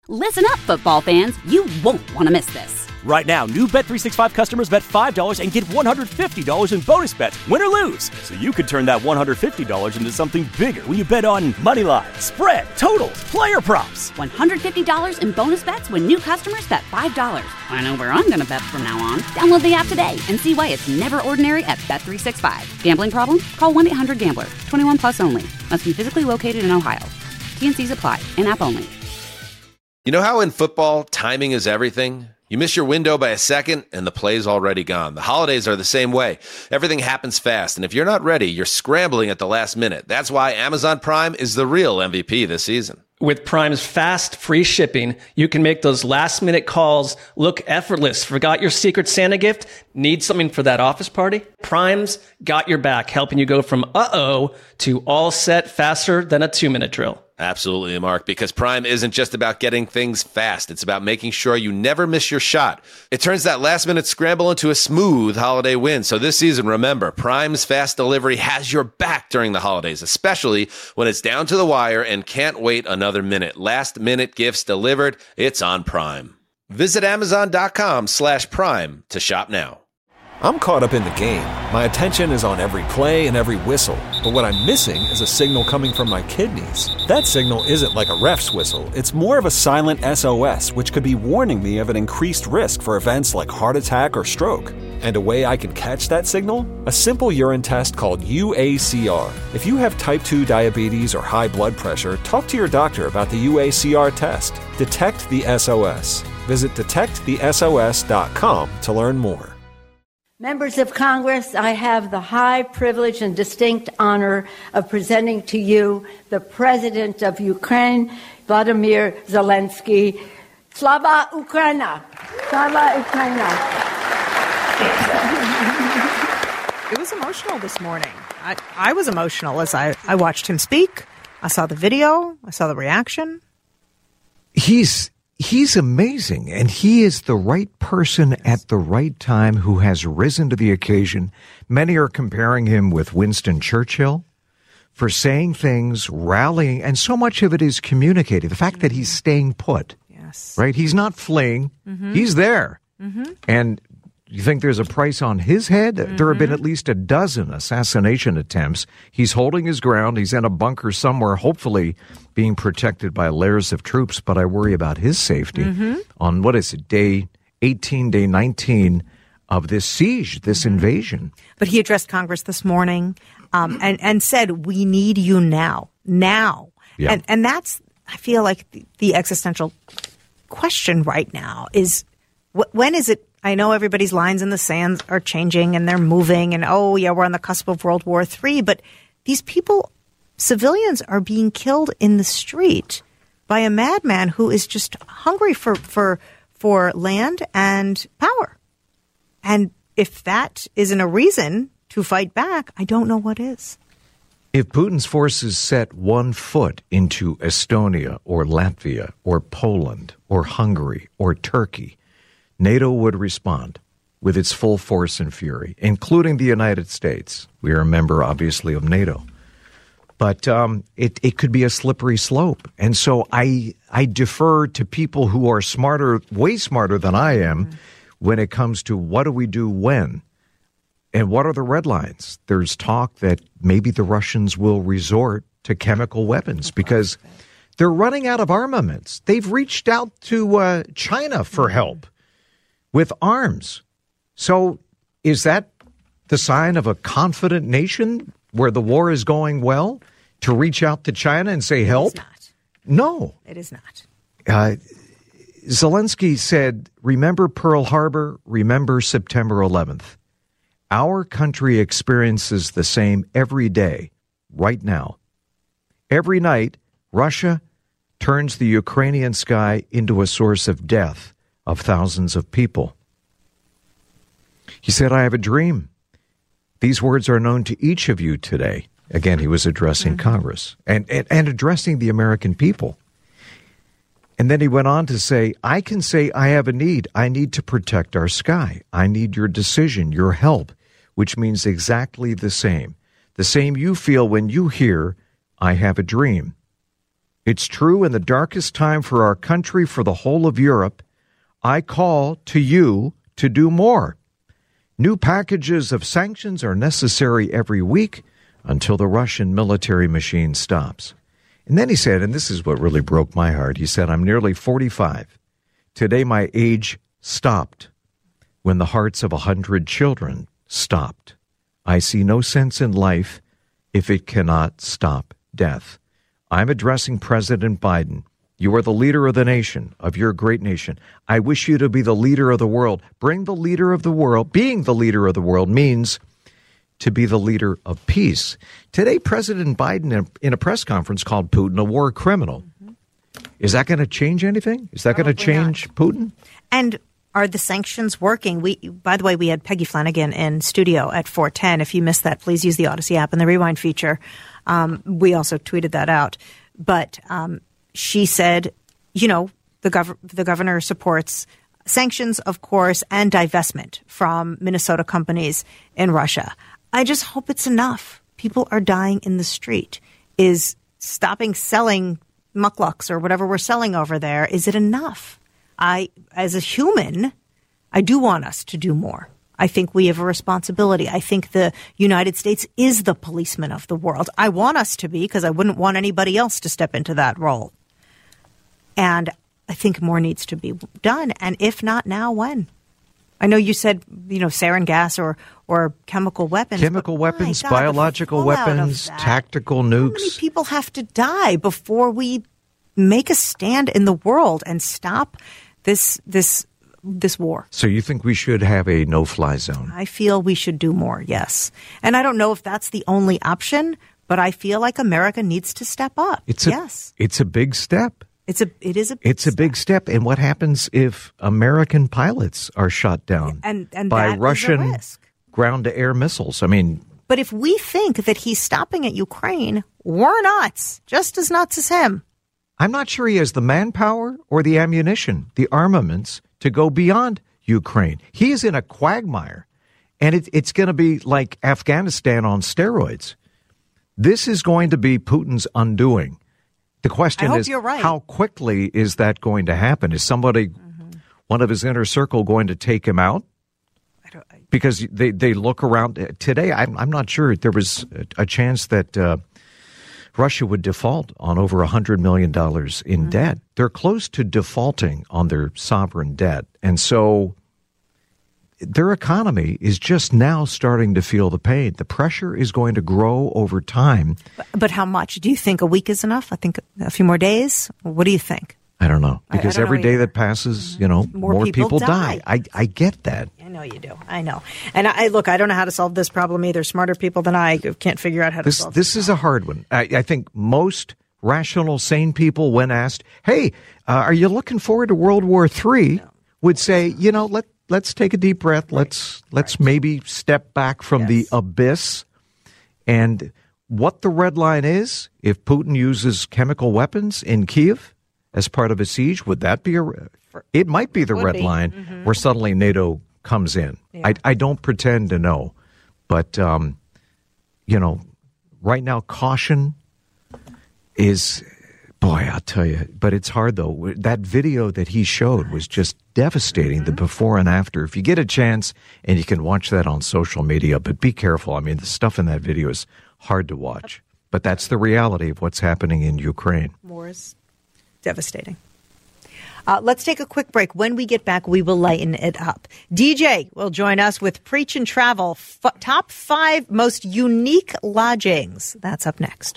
Listen up, football fans. You won't want to miss this. Right now, new Bet365 customers bet $5 and get $150 in bonus bets, win or lose. So you could turn that $150 into something bigger when you bet on money line, spread, totals, player props. $150 in bonus bets when new customers bet $5. I know where I'm going to bet from now on. Download the app today and see why it's never ordinary at Bet365. Gambling problem? Call 1-800-GAMBLER. 21 plus only. Must be physically located in Ohio. T&Cs apply. In-app only. You know how in football, timing is everything? You miss your window by a second, and the play's already gone. The holidays are the same way. Everything happens fast, and if you're not ready, you're scrambling at the last minute. That's why Amazon Prime is the real MVP this season. With Prime's fast, free shipping, you can make those last-minute calls look effortless. Forgot your Secret Santa gift? Need something for that office party? Prime's got your back, helping you go from uh-oh to all set faster than a 2-minute drill. Absolutely, Mark, because Prime isn't just about getting things fast. It's about making sure you never miss your shot. It turns that last-minute scramble into a smooth holiday win. So this season, remember, Prime's fast delivery has your back during the holidays, especially when it's down to the wire and can't wait another minute. Last-minute gifts delivered, it's on Prime. Visit Amazon.com/Prime to shop now. I'm caught up in the game. My attention is on every play and every whistle. But what I'm missing is a signal coming from my kidneys. That signal isn't like a ref's whistle. It's more of a silent SOS, which could be warning me of an increased risk for events like heart attack or stroke. And a way I can catch that signal? A simple urine test called UACR. If you have type 2 diabetes or high blood pressure, talk to your doctor about the UACR test. Detect the SOS. Visit detectthesos.com to learn more. Members of Congress, I have the high privilege and distinct honor of presenting to you the President of Ukraine, Vladimir Zelensky. Slava Ukraina! Slava Ukraina! It was emotional this morning. I was emotional as I watched him speak. I saw the video. I saw the reaction. He's amazing, and he is the right person at the right time who has risen to the occasion. Many are comparing him with Winston Churchill for saying things, rallying, and so much of it is communicated. The fact that he's staying put, yes, right? He's not fleeing. Mm-hmm. He's there. Mm-hmm. And you think there's a price on his head? Mm-hmm. There have been at least a dozen assassination attempts. He's holding his ground. He's in a bunker somewhere, hopefully being protected by layers of troops. But I worry about his safety on, what is it, day 18, day 19 of this siege, this invasion. But he addressed Congress this morning and said, we need you now. Now. Yeah. And that's, I feel like, the existential question right now is, when is it? I know everybody's lines in the sand are changing and they're moving and, oh, yeah, we're on the cusp of World War III. But these people, civilians, are being killed in the street by a madman who is just hungry for land and power. And if that isn't a reason to fight back, I don't know what is. If Putin's forces set one foot into Estonia or Latvia or Poland or Hungary or Turkey, NATO would respond with its full force and fury, including the United States. We are a member, obviously, of NATO. But it could be a slippery slope. And so I defer to people who are smarter, way smarter than I am, when it comes to what do we do when? And what are the red lines? There's talk that maybe the Russians will resort to chemical weapons because they're running out of armaments. They've reached out to China for help with arms. So is that the sign of a confident nation where the war is going well, to reach out to China and say help? It is not. No. It is not. Zelensky said, remember Pearl Harbor, remember September 11th. Our country experiences the same every day, right now. Every night, Russia turns the Ukrainian sky into a source of death of thousands of people. He said, I have a dream. These words are known to each of you today. Again, he was addressing Congress and addressing the American people. And then he went on to say, I can say I have a need. I need to protect our sky. I need your decision, your help, which means exactly the same. The same you feel when you hear, I have a dream. It's true in the darkest time for our country, for the whole of Europe. I call to you to do more. New packages of sanctions are necessary every week until the Russian military machine stops. And then he said, and this is what really broke my heart, he said, I'm nearly 45. Today my age stopped when the hearts of 100 children stopped. I see no sense in life if it cannot stop death. I'm addressing President Biden. You are the leader of the nation, of your great nation. I wish you to be the leader of the world. Bring the leader of the world. Being the leader of the world means to be the leader of peace. Today, President Biden, in a press conference, called Putin a war criminal. Is that going to change anything? Is that going to change Putin? And are the sanctions working? By the way, we had Peggy Flanagan in studio at 4:10. If you missed that, please use the Odyssey app and the Rewind feature. We also tweeted that out. But she said, the governor supports sanctions, of course, and divestment from Minnesota companies in Russia. I just hope it's enough. People are dying in the street. Is stopping selling mucklucks or whatever we're selling over there, is it enough? As a human, I do want us to do more. I think we have a responsibility. I think the United States is the policeman of the world. I want us to be, because I wouldn't want anybody else to step into that role. And I think more needs to be done. And if not now, when? I know you said, sarin gas or chemical weapons. Chemical weapons, biological weapons, tactical nukes. How many people have to die before we make a stand in the world and stop this war? So you think we should have a no-fly zone? I feel we should do more, yes. And I don't know if that's the only option, but I feel like America needs to step up. It's a big step. It's a big step. And what happens if American pilots are shot down and by Russian ground-to-air missiles? I mean, but if we think that he's stopping at Ukraine, we're nuts, just as nuts as him. I'm not sure he has the manpower or the ammunition, the armaments to go beyond Ukraine. He is in a quagmire, and it's going to be like Afghanistan on steroids. This is going to be Putin's undoing. The question is, how quickly is that going to happen? Is somebody, one of his inner circle, going to take him out? Because they look around today. I'm not sure. There was a chance that Russia would default on over $100 million in debt. They're close to defaulting on their sovereign debt. And so their economy is just now starting to feel the pain. The pressure is going to grow over time. But how much? Do you think a week is enough? I think a few more days? What do you think? I don't know. Because every day that passes, more people die. I get that. I know you do. I know. And I don't know how to solve this problem either. Smarter people than I can't figure out how to solve this. This is a hard one. I think most rational, sane people, when asked, hey, are you looking forward to World War III, would say, let's take a deep breath. Let's maybe step back from the abyss. And what the red line is, if Putin uses chemical weapons in Kyiv as part of a siege, would that be it might be the red line where suddenly NATO comes in. Yeah. I don't pretend to know. But, right now, caution is, boy, I'll tell you. But it's hard, though. That video that he showed was just devastating, the before and after. If you get a chance, and you can watch that on social media, but be careful. I mean, the stuff in that video is hard to watch. But that's the reality of what's happening in Ukraine. War is devastating. Let's take a quick break. When we get back, we will lighten it up. DJ will join us with Preach and Travel, top 5 most unique lodgings. That's up next.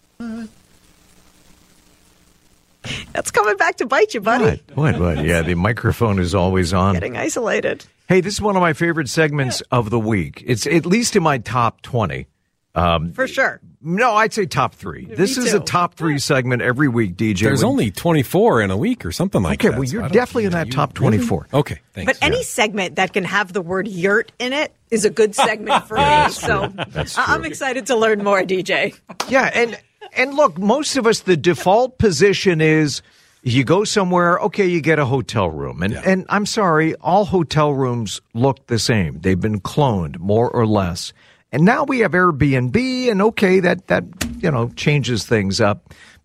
That's coming back to bite you, buddy. What? Yeah, the microphone is always on. Getting isolated. Hey, this is one of my favorite segments of the week. It's at least in my top 20. For sure. No, I'd say top 3. This is a top 3 segment every week, DJ. There's only 24 in a week or something like that. Okay, well, you're definitely in that top 24. Really? Okay, thanks. But any segment that can have the word yurt in it is a good segment for me. So I'm excited to learn more, DJ. Yeah, and look, most of us, the default position is you go somewhere, okay, you get a hotel room. And I'm sorry, all hotel rooms look the same. They've been cloned, more or less. And now we have Airbnb, and okay, that changes things up.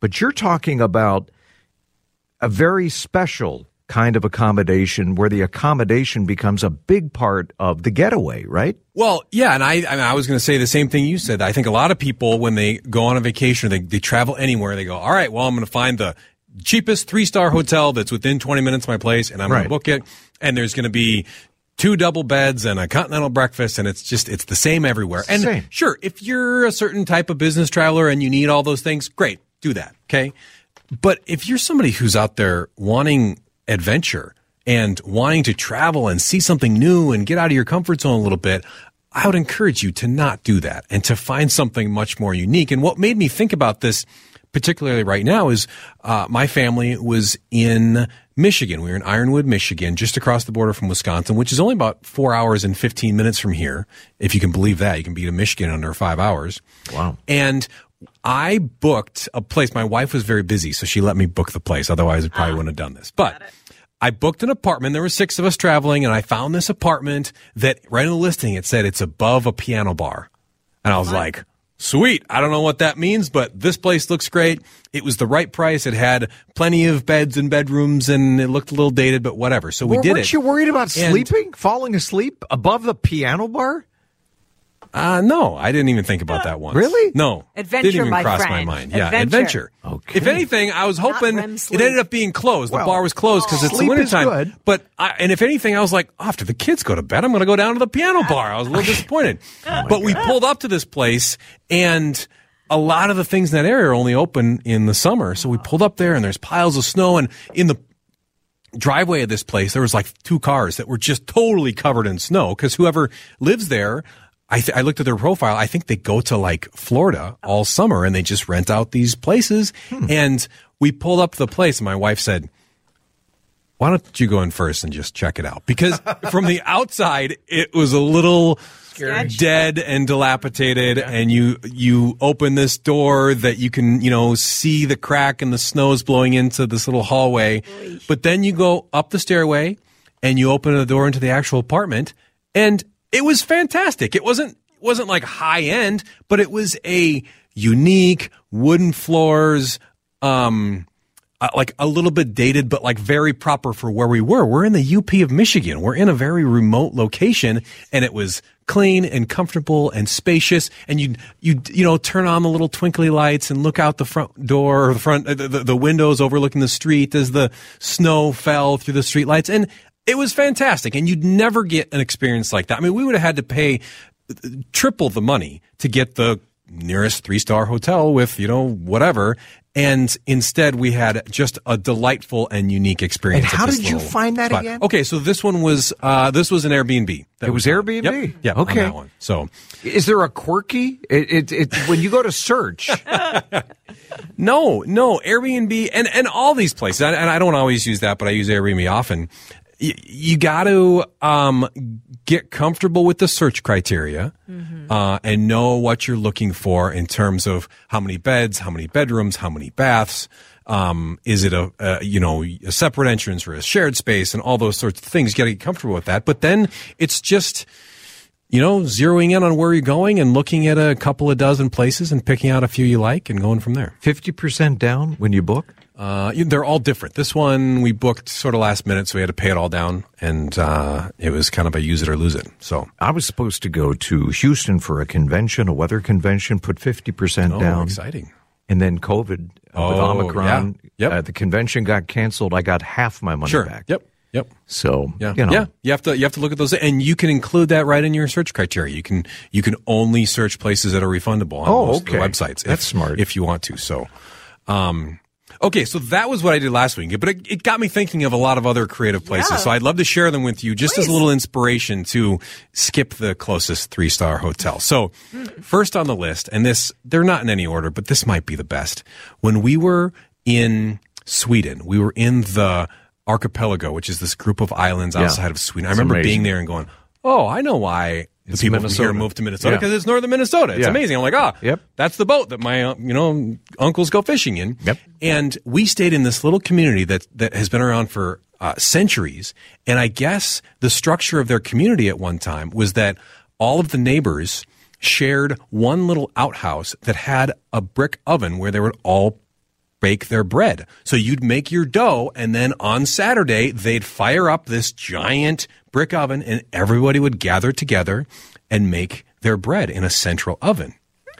but you're talking about a very special kind of accommodation where the accommodation becomes a big part of the getaway, right? Well, yeah, and I was going to say the same thing you said. I think a lot of people, when they go on a vacation, they travel anywhere, they go, all right, well, I'm going to find the cheapest 3-star hotel that's within 20 minutes of my place, and I'm going to book it, and there's going to be 2 double beds and a continental breakfast, and it's the same everywhere. And sure, if you're a certain type of business traveler and you need all those things, great, do that, okay? But if you're somebody who's out there wanting adventure and wanting to travel and see something new and get out of your comfort zone a little bit, I would encourage you to not do that and to find something much more unique. And what made me think about this particularly right now is my family was in Michigan. We were in Ironwood, Michigan, just across the border from Wisconsin, which is only about 4 hours and 15 minutes from here. If you can believe that, you can be to Michigan in under 5 hours. Wow. And I booked a place. My wife was very busy, so she let me book the place. Otherwise, I probably wouldn't have done this. But I booked an apartment. There were 6 of us traveling, and I found this apartment that right in the listing, it said it's above a piano bar. And I was like, sweet. I don't know what that means, but this place looks great. It was the right price. It had plenty of beds and bedrooms, and it looked a little dated, but whatever. So we did it. Weren't you worried about sleeping, falling asleep above the piano bar? No, I didn't even think about that once. Really? No. Adventure, didn't even my cross friend. my mind. Yeah, adventure. Okay. If anything, I was hoping it ended up being closed. The bar was closed because it's the sleep wintertime. is good. But and if anything, I was like, after the kids go to bed, I'm going to go down to the piano bar. I was a little disappointed. But we pulled up to this place, and a lot of the things in that area are only open in the summer. So we pulled up there, and there's piles of snow, and in the driveway of this place, there was like 2 cars that were just totally covered in snow because whoever lives there, I looked at their profile. I think they go to like Florida all summer and they just rent out these places. And we pulled up to the place and my wife said, why don't you go in first and just check it out? Because from the outside, it was a little dead and dilapidated. And you open this door that you can, see the crack and the snow is blowing into this little hallway. But then you go up the stairway and you open the door into the actual apartment, and it was fantastic. It wasn't like high end, but it was a unique wooden floors, like a little bit dated, but like very proper for where we were. We're in the UP of Michigan. We're in a very remote location, and it was clean and comfortable and spacious. And you turn on the little twinkly lights and look out the front door or the windows overlooking the street as the snow fell through the street lights. And it was fantastic, and you'd never get an experience like that. I mean, we would have had to pay triple the money to get the nearest 3-star hotel with, whatever. And instead, we had just a delightful and unique experience. And how did you find that again? Okay, so this one was an Airbnb. It was Airbnb? Yep, okay. On that one. So, is there a quirky? When you go to search. No, Airbnb and all these places, and I don't always use that, but I use Airbnb often. You got to get comfortable with the search criteria and know what you're looking for in terms of how many beds, how many bedrooms, how many baths. Is it a separate entrance or a shared space, and all those sorts of things? You got to get comfortable with that. But then it's just zeroing in on where you're going and looking at a couple of dozen places and picking out a few you like and going from there. 50% down when you book? They're all different. This one we booked sort of last minute, so we had to pay it all down, and it was kind of a use it or lose it. So I was supposed to go to Houston for a convention, a weather convention, put 50% down. Exciting. And then COVID with Omicron. Yeah. Yep. The convention got canceled. I got half my money back. Yep. So yeah, you have to look at those, and you can include that right in your search criteria. You can only search places that are refundable on most of the websites. That's smart if you want to. So, okay, so that was what I did last week, but it got me thinking of a lot of other creative places. Yeah. So I'd love to share them with you just as a little inspiration to skip the closest 3-star hotel. So first on the list, and they're not in any order, but this might be the best. When we were in Sweden, we were in the archipelago, which is this group of islands outside of Sweden. I remember being there and going, oh, I know why the people from here moved to Minnesota, because it's northern Minnesota. It's amazing. I'm like, that's the boat that my uncles go fishing in. Yep. And we stayed in this little community that has been around for centuries. And I guess the structure of their community at one time was that all of the neighbors shared one little outhouse that had a brick oven where they would all bake their bread. So you'd make your dough, and then on Saturday, they'd fire up this giant brick oven, and everybody would gather together and make their bread in a central oven.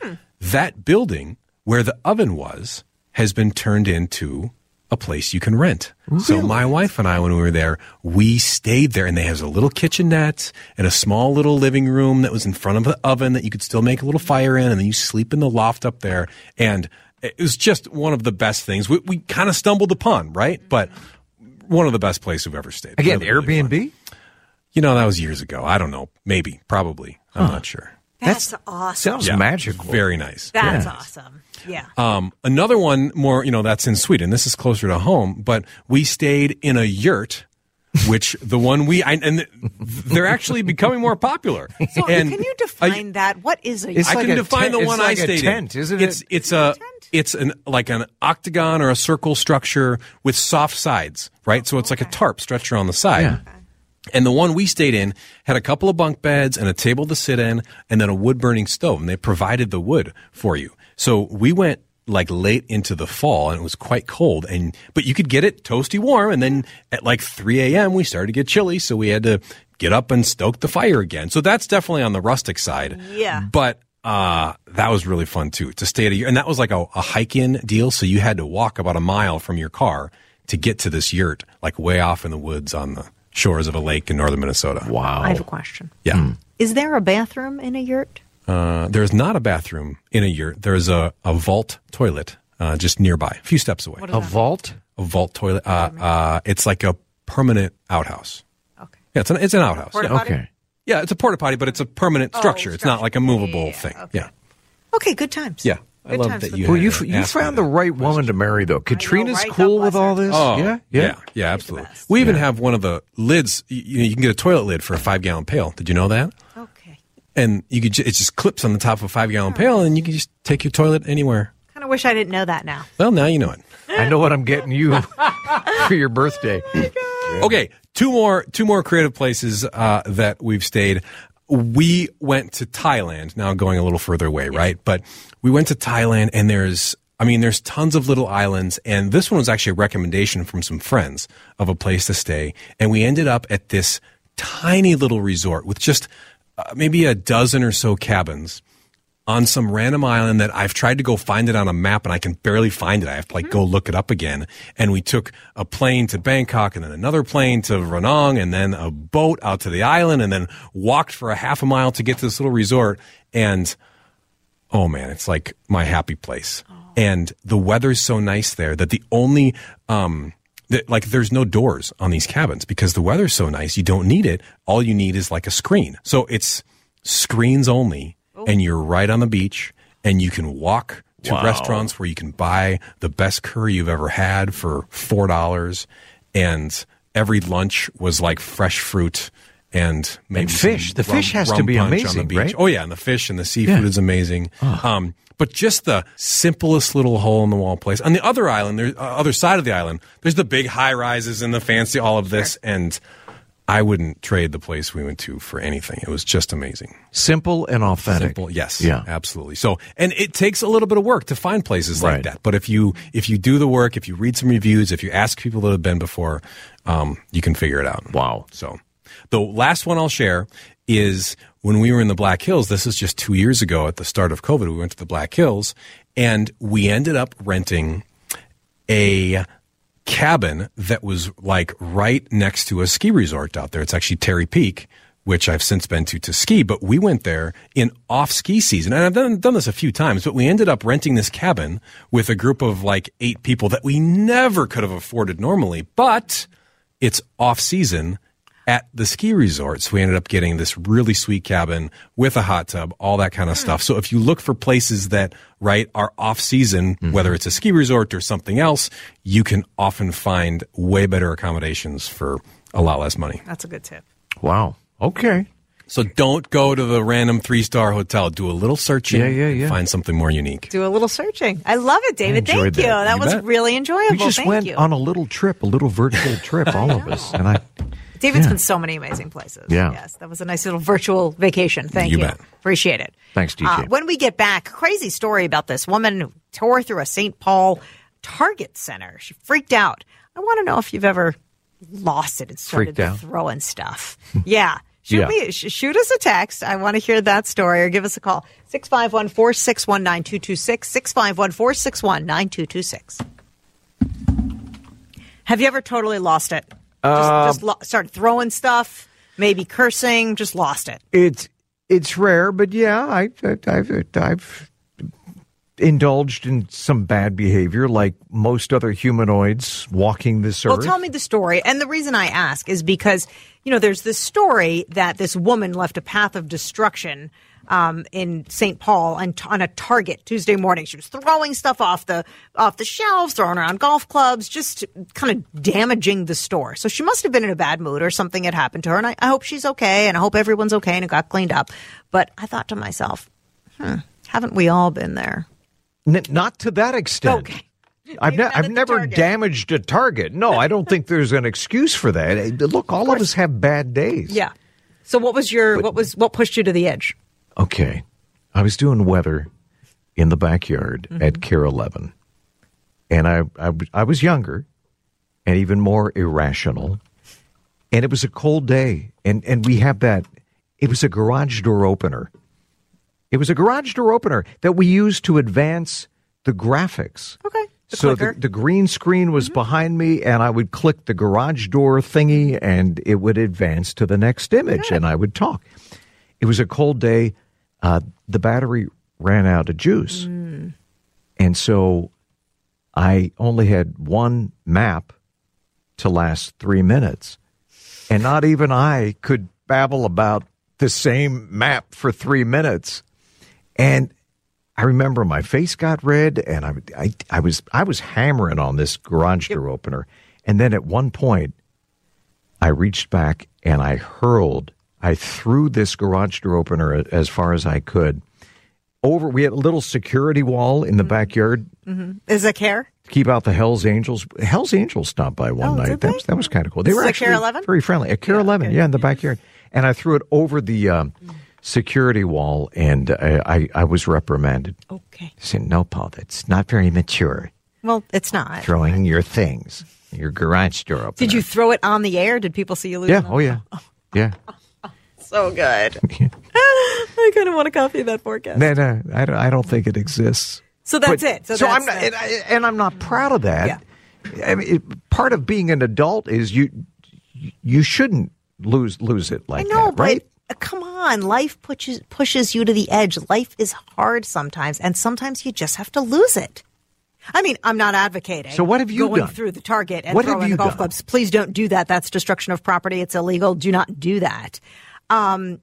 That building where the oven was has been turned into a place you can rent. Really? So my wife and I, when we were there, we stayed there, and they have a little kitchenette and a small little living room that was in front of the oven that you could still make a little fire in, and then you sleep in the loft up there. And it was just one of the best things we kind of stumbled upon, right? But one of the best places we've ever stayed. Again, really Airbnb? Really, that was years ago. I don't know. Maybe. Probably. I'm not sure. That's awesome. Sounds magical. Very nice. That's awesome. Yeah. Another one more, that's in Sweden. This is closer to home, but we stayed in a yurt, which the one and they're actually becoming more popular. So can you define that? What is a yurt? I can define the one I stayed tent, in. Isn't it? It's an octagon or a circle structure with soft sides, right? So it's like a tarp stretched around the side. Yeah. And the one we stayed in had a couple of bunk beds and a table to sit in and then a wood-burning stove, and they provided the wood for you. So we went like late into the fall, and it was quite cold, but you could get it toasty warm, and then at like 3 a.m. we started to get chilly, so we had to get up and stoke the fire again. So that's definitely on the rustic side. Yeah. But that was really fun, too, to stay at a yurt. And that was like a hike-in deal, so you had to walk about a mile from your car to get to this yurt, like way off in the woods on the shores of a lake in northern Minnesota. Wow. I have a question. Yeah. Is there a bathroom in a yurt? There's not a bathroom in a yurt. There's a vault toilet just nearby, a few steps away. A vault? A vault toilet. It's like a permanent outhouse. Okay. Yeah, it's an outhouse. Porta Yeah. potty? Okay. Yeah, it's a porta potty, but it's a permanent structure. It's not like a movable thing. Okay. Yeah. Okay, good times. Yeah. I Good love times that with you that. Well, had you asked me found that the right question. woman to marry, though. Katrina's right? cool God with bless all her. this. Oh, yeah, absolutely. We even have one of the lids. You can get a toilet lid for a 5-gallon pail. Did you know that? Okay. And you could it just clips on the top of a 5-gallon pail, and you can just take your toilet anywhere. Kind of wish I didn't know that now. Well, now you know it. I know what I'm getting you for your birthday. Okay, two more creative places that we've stayed. We went to Thailand. Now going a little further away, right? But we went to Thailand, and there's tons of little islands, and this one was actually a recommendation from some friends of a place to stay, and we ended up at this tiny little resort with just maybe a dozen or so cabins on some random island that I've tried to go find it on a map, and I can barely find it. I have to go look it up again. And we took a plane to Bangkok, and then another plane to Ranong, and then a boat out to the island, and then walked for a half a mile to get to this little resort. And oh man, it's like my happy place. And the weather's so nice there that the only there's no doors on these cabins because the weather's so nice. You don't need it. All you need is like a screen. So it's screens only. And you're right on the beach, and you can walk to restaurants where you can buy the best curry you've ever had for $4. And every lunch was like fresh fruit and maybe fish. The fish has to be amazing, right? Oh yeah, and the fish and the seafood is amazing. But just the simplest little hole in the wall place. On the other island, other side of the island, there's the big high rises and the fancy all of this, and I wouldn't trade the place we went to for anything. It was just amazing. Simple and authentic. Simple, yes. Yeah. Absolutely. So, and it takes a little bit of work to find places like that. But if you do the work, if you read some reviews, if you ask people that have been before, you can figure it out. Wow. So the last one I'll share is when we were in the Black Hills. This is just 2 years ago at the start of COVID. We went to the Black Hills, and we ended up renting a cabin that was like right next to a ski resort out there. It's actually Terry Peak, which I've since been to ski, but we went there in off ski season. And I've done this a few times, but we ended up renting this cabin with a group of like 8 people that we never could have afforded normally, but it's off season at the ski resort. So we ended up getting this really sweet cabin with a hot tub, all that kind of stuff. So if you look for places that, are off season, whether it's a ski resort or something else, you can often find way better accommodations for a lot less money. That's a good tip. Wow. Okay. So don't go to the random 3-star hotel. Do a little searching. Yeah. Find something more unique. Do a little searching. I love it, David. I enjoyed Thank you. that. That You was bet. really enjoyable. We just Thank went you. on a little trip, a little virtual trip, all of us. And David's been so many amazing places. Yeah. Yes, that was a nice little virtual vacation. Thank you. You bet. Appreciate it. Thanks, DJ. When we get back, crazy story about this woman who tore through a St. Paul Target Center. She freaked out. I want to know if you've ever lost it and started throwing stuff. Yeah. Shoot us a text. I want to hear that story, or give us a call. 651-461-9226. 651-461-9226. Have you ever totally lost it? Just started throwing stuff, maybe cursing, just lost it. It's rare, but yeah, I've indulged in some bad behavior like most other humanoids walking this earth. Well, tell me the story. And the reason I ask is because, there's this story that this woman left a path of destruction in St. Paul on a Target Tuesday morning. She was throwing stuff off the shelves, throwing around golf clubs, just kind of damaging the store. So she must have been in a bad mood, or something had happened to her. And I hope she's okay, and I hope everyone's okay and it got cleaned up. But I thought to myself, haven't we all been there? Not to that extent. Okay. I've never damaged a Target. No, I don't think there's an excuse for that. Look, all of us have bad days. Yeah. So what pushed you to the edge? Okay. I was doing weather in the backyard at Care 11. And I was younger and even more irrational. And it was a cold day. And we have that. It was a garage door opener. It was a garage door opener that we used to advance the graphics. Okay. So the green screen was behind me, and I would click the garage door thingy, and it would advance to the next image, and I would talk. It was a cold day. The battery ran out of juice. And so I only had one map to last 3 minutes. And not even I could babble about the same map for 3 minutes. And I remember my face got red, and I was hammering on this garage door opener. And then at one point, I reached back and I threw this garage door opener as far as I could. We had a little security wall in the backyard. Is it Care? To keep out the Hells Angels. Hells Angels stopped by one night. That was kind of cool. They were actually Care 11? Very friendly. At Care 11, in the backyard. And I threw it over the security wall, and I was reprimanded. Okay. I said, no, Paul, that's not very mature. Well, it's not. Throwing your things, your garage door opener. Did you throw it on the air? Did people see you lose Yeah. them? Oh, yeah. Yeah. So good. I kind of want to copy that forecast. No, I don't think it exists. So that's it. I'm not, and I'm not proud of that. Yeah. I mean, part of being an adult is you shouldn't lose it like that. I know, right? But come on, life pushes you to the edge. Life is hard sometimes, and sometimes you just have to lose it. I mean, I'm not advocating. So what have you going done? Through the Target and throwing the golf clubs. Please don't do that. That's destruction of property. It's illegal. Do not do that. I'm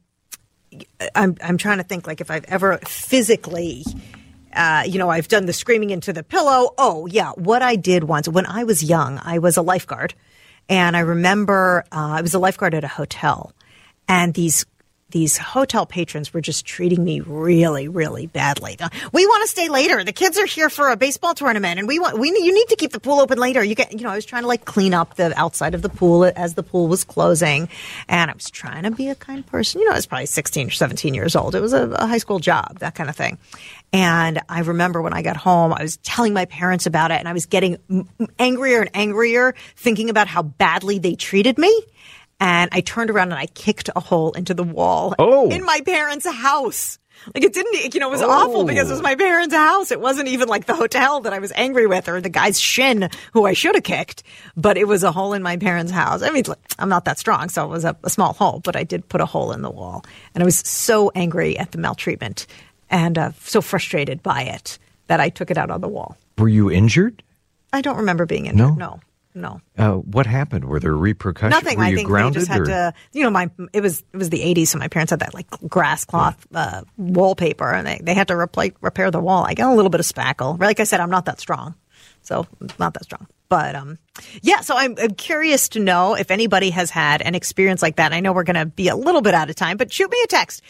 trying to think, like, if I've ever physically, I've done the screaming into the pillow. Oh, yeah. What I did once when I was young, I was a lifeguard. And I remember I was a lifeguard at a hotel. And these hotel patrons were just treating me really, really badly. We want to stay later. The kids are here for a baseball tournament, and you need to keep the pool open later. I was trying to clean up the outside of the pool as the pool was closing, and I was trying to be a kind person. I was probably 16 or 17 years old. It was a high school job, that kind of thing. And I remember when I got home, I was telling my parents about it, and I was getting angrier and angrier, thinking about how badly they treated me. And I turned around and I kicked a hole into the wall in my parents' house. It was awful because it was my parents' house. It wasn't even like the hotel that I was angry with or the guy's shin who I should have kicked, but it was a hole in my parents' house. I mean, I'm not that strong, so it was a small hole, but I did put a hole in the wall. And I was so angry at the maltreatment and so frustrated by it that I took it out on the wall. Were you injured? I don't remember being injured, no. What happened? Were there repercussions? Nothing. Were you I think grounded, they just had to. It was the 80s, so my parents had that grass cloth wallpaper, and they had to repair the wall. I got a little bit of spackle. Like I said, I'm not that strong, so not that strong. But so I'm curious to know if anybody has had an experience like that. And I know we're going to be a little bit out of time, but shoot me a text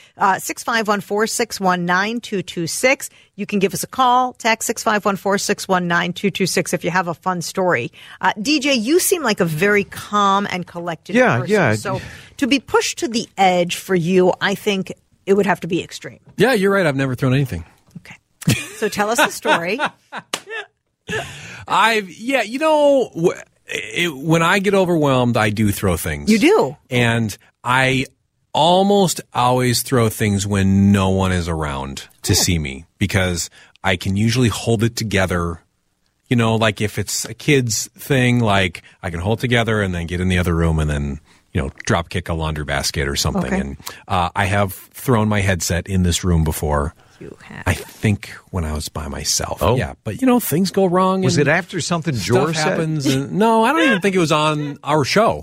651-461-9226. You can give us a call, text 651-461-9226 if you have a fun story. DJ, you seem like a very calm and collected person. Yeah. So to be pushed to the edge for you, I think it would have to be extreme. Yeah, you're right. I've never thrown anything. Okay, so tell us the story. When I get overwhelmed, I do throw things. You do? And I almost always throw things when no one is around to see me, because I can usually hold it together. You know, like if it's a kid's thing, like I can hold it together and then get in the other room and then, drop kick a laundry basket or something. Okay. And I have thrown my headset in this room before. You have. I think when I was by myself. Oh. Yeah. But, things go wrong. Was and it after something stuff Jor said? happens. And, no, I don't even think it was on our show.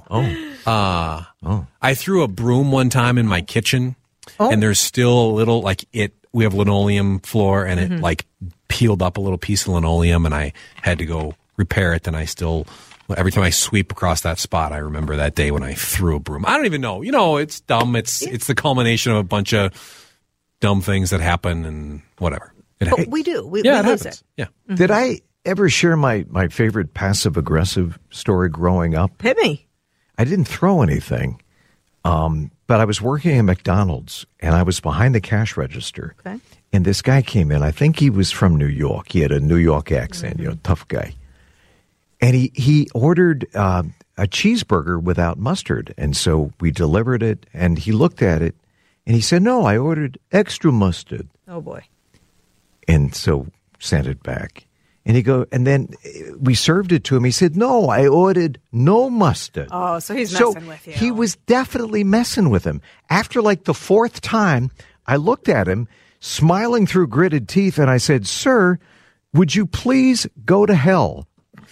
I threw a broom one time in my kitchen, and there's still a little, we have linoleum floor, and it, peeled up a little piece of linoleum, and I had to go repair it, and every time I sweep across that spot, I remember that day when I threw a broom. I don't even know. It's dumb. It's the culmination of a bunch of dumb things that happen and whatever. But we do. We it lose happens. it. Yeah. Did I ever share my favorite passive-aggressive story growing up? Hit me. I didn't throw anything, but I was working at McDonald's, and I was behind the cash register. Okay. And this guy came in. I think he was from New York. He had a New York accent, tough guy. And he ordered a cheeseburger without mustard. And so we delivered it, and he looked at it, and he said, "No, I ordered extra mustard." Oh, boy. And so sent it back. And then we served it to him. He said, "No, I ordered no mustard." Oh, so he's messing with you. He was definitely messing with him. After the fourth time, I looked at him, smiling through gritted teeth, and I said, "Sir, would you please go to hell?"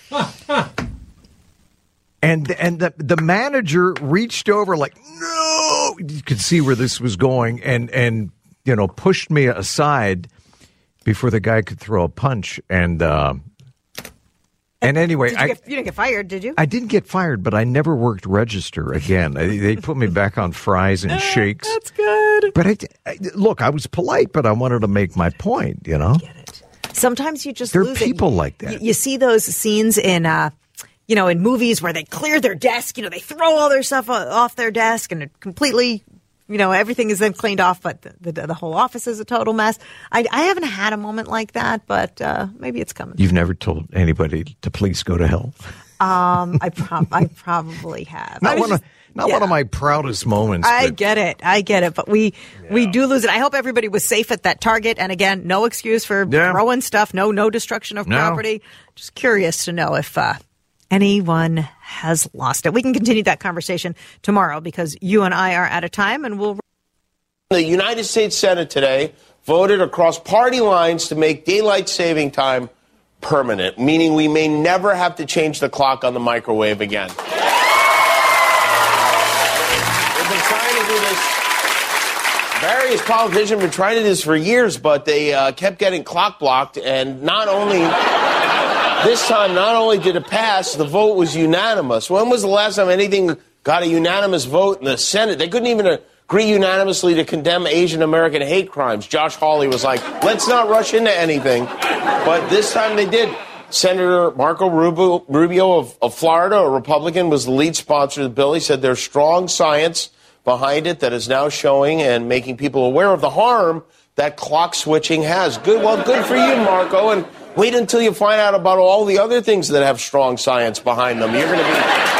And the manager reached over no, you could see where this was going, and pushed me aside before the guy could throw a punch. And anyway, you didn't get fired, did you? I didn't get fired, but I never worked register again. They put me back on fries and shakes. That's good. But look, I was polite, but I wanted to make my point. Get it. Sometimes you just There are lose people it. like that. You see those scenes in in movies where they clear their desk. They throw all their stuff off their desk, and it completely, everything is then cleaned off, but the whole office is a total mess. I haven't had a moment like that, but maybe it's coming. You've never told anybody to please go to hell? I probably have. One of my proudest moments. I get it. But we do lose it. I hope everybody was safe at that Target. And again, no excuse for throwing stuff. No destruction of property. Just curious to know if anyone has lost it. We can continue that conversation tomorrow because you and I are out of time, and we'll. The United States Senate today voted across party lines to make daylight saving time permanent, meaning we may never have to change the clock on the microwave again. Various politicians have been trying to do this for years, but they kept getting clock blocked. And this time, not only did it pass, the vote was unanimous. When was the last time anything got a unanimous vote in the Senate? They couldn't even agree unanimously to condemn Asian American hate crimes. Josh Hawley was like, let's not rush into anything. But this time they did. Senator Marco Rubio of Florida, a Republican, was the lead sponsor of the bill. He said there's strong science behind it that is now showing and making people aware of the harm that clock switching has. Good for you, Marco, and wait until you find out about all the other things that have strong science behind them. You're going to be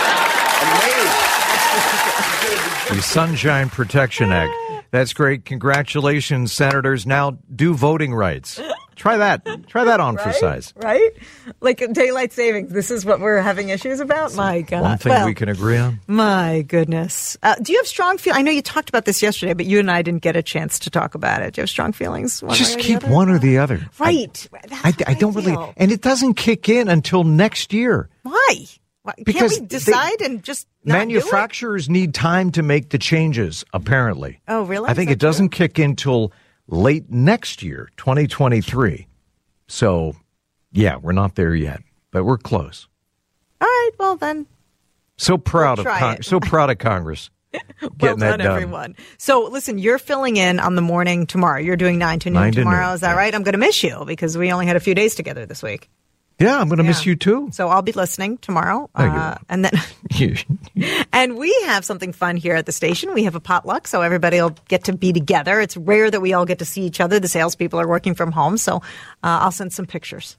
amazed. The Sunshine Protection Act. That's great. Congratulations, senators. Now do voting rights. Try that. Try that on for size. Right? Like daylight savings. This is what we're having issues about? My God. One thing we can agree on. My goodness. Do you have strong feelings? I know you talked about this yesterday, but you and I didn't get a chance to talk about it. Do you have strong feelings? Just keep one or the other. Right. I don't really. And it doesn't kick in until next year. Why? Because can't we decide and just not manufacturers need time to make the changes, apparently. Oh, really? I think it doesn't kick in till late next year, 2023. So, yeah, we're not there yet, but we're close. All right, well then. So proud of Congress. Getting that done, everyone. So, listen, you're filling in on the morning tomorrow. You're doing 9 to noon tomorrow. Is that right? I'm going to miss you because we only had a few days together this week. Yeah, I'm going to miss you too. So I'll be listening tomorrow. And then and we have something fun here at the station. We have a potluck, so everybody will get to be together. It's rare that we all get to see each other. The salespeople are working from home, so I'll send some pictures.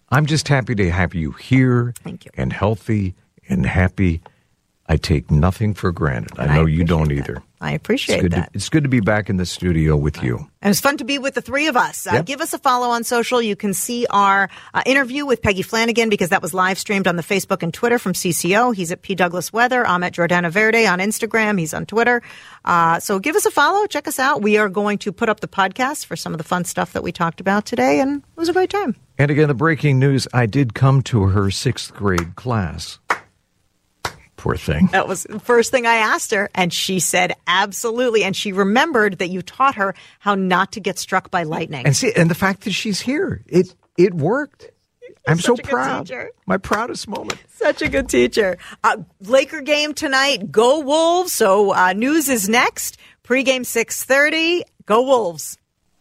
I'm just happy to have you here. Thank you. And healthy and happy. I take nothing for granted. I know you don't either. I appreciate that. It's good to be back in the studio with you. And it's fun to be with the three of us. Give us a follow on social. You can see our interview with Peggy Flanagan because that was live streamed on the Facebook and Twitter from CCO. He's at P. Douglas Weather. I'm at Jordana Verde on Instagram. He's on Twitter. So give us a follow. Check us out. We are going to put up the podcast for some of the fun stuff that we talked about today. And it was a great time. And again, the breaking news, I did come to her 6th grade class. Poor thing. That was the first thing I asked her, and she said absolutely. And she remembered that you taught her how not to get struck by lightning. And the fact that she's here, it worked. I'm so proud. Teacher. My proudest moment. Such a good teacher. Laker game tonight. Go Wolves. So news is next. Pregame 6:30. Go Wolves.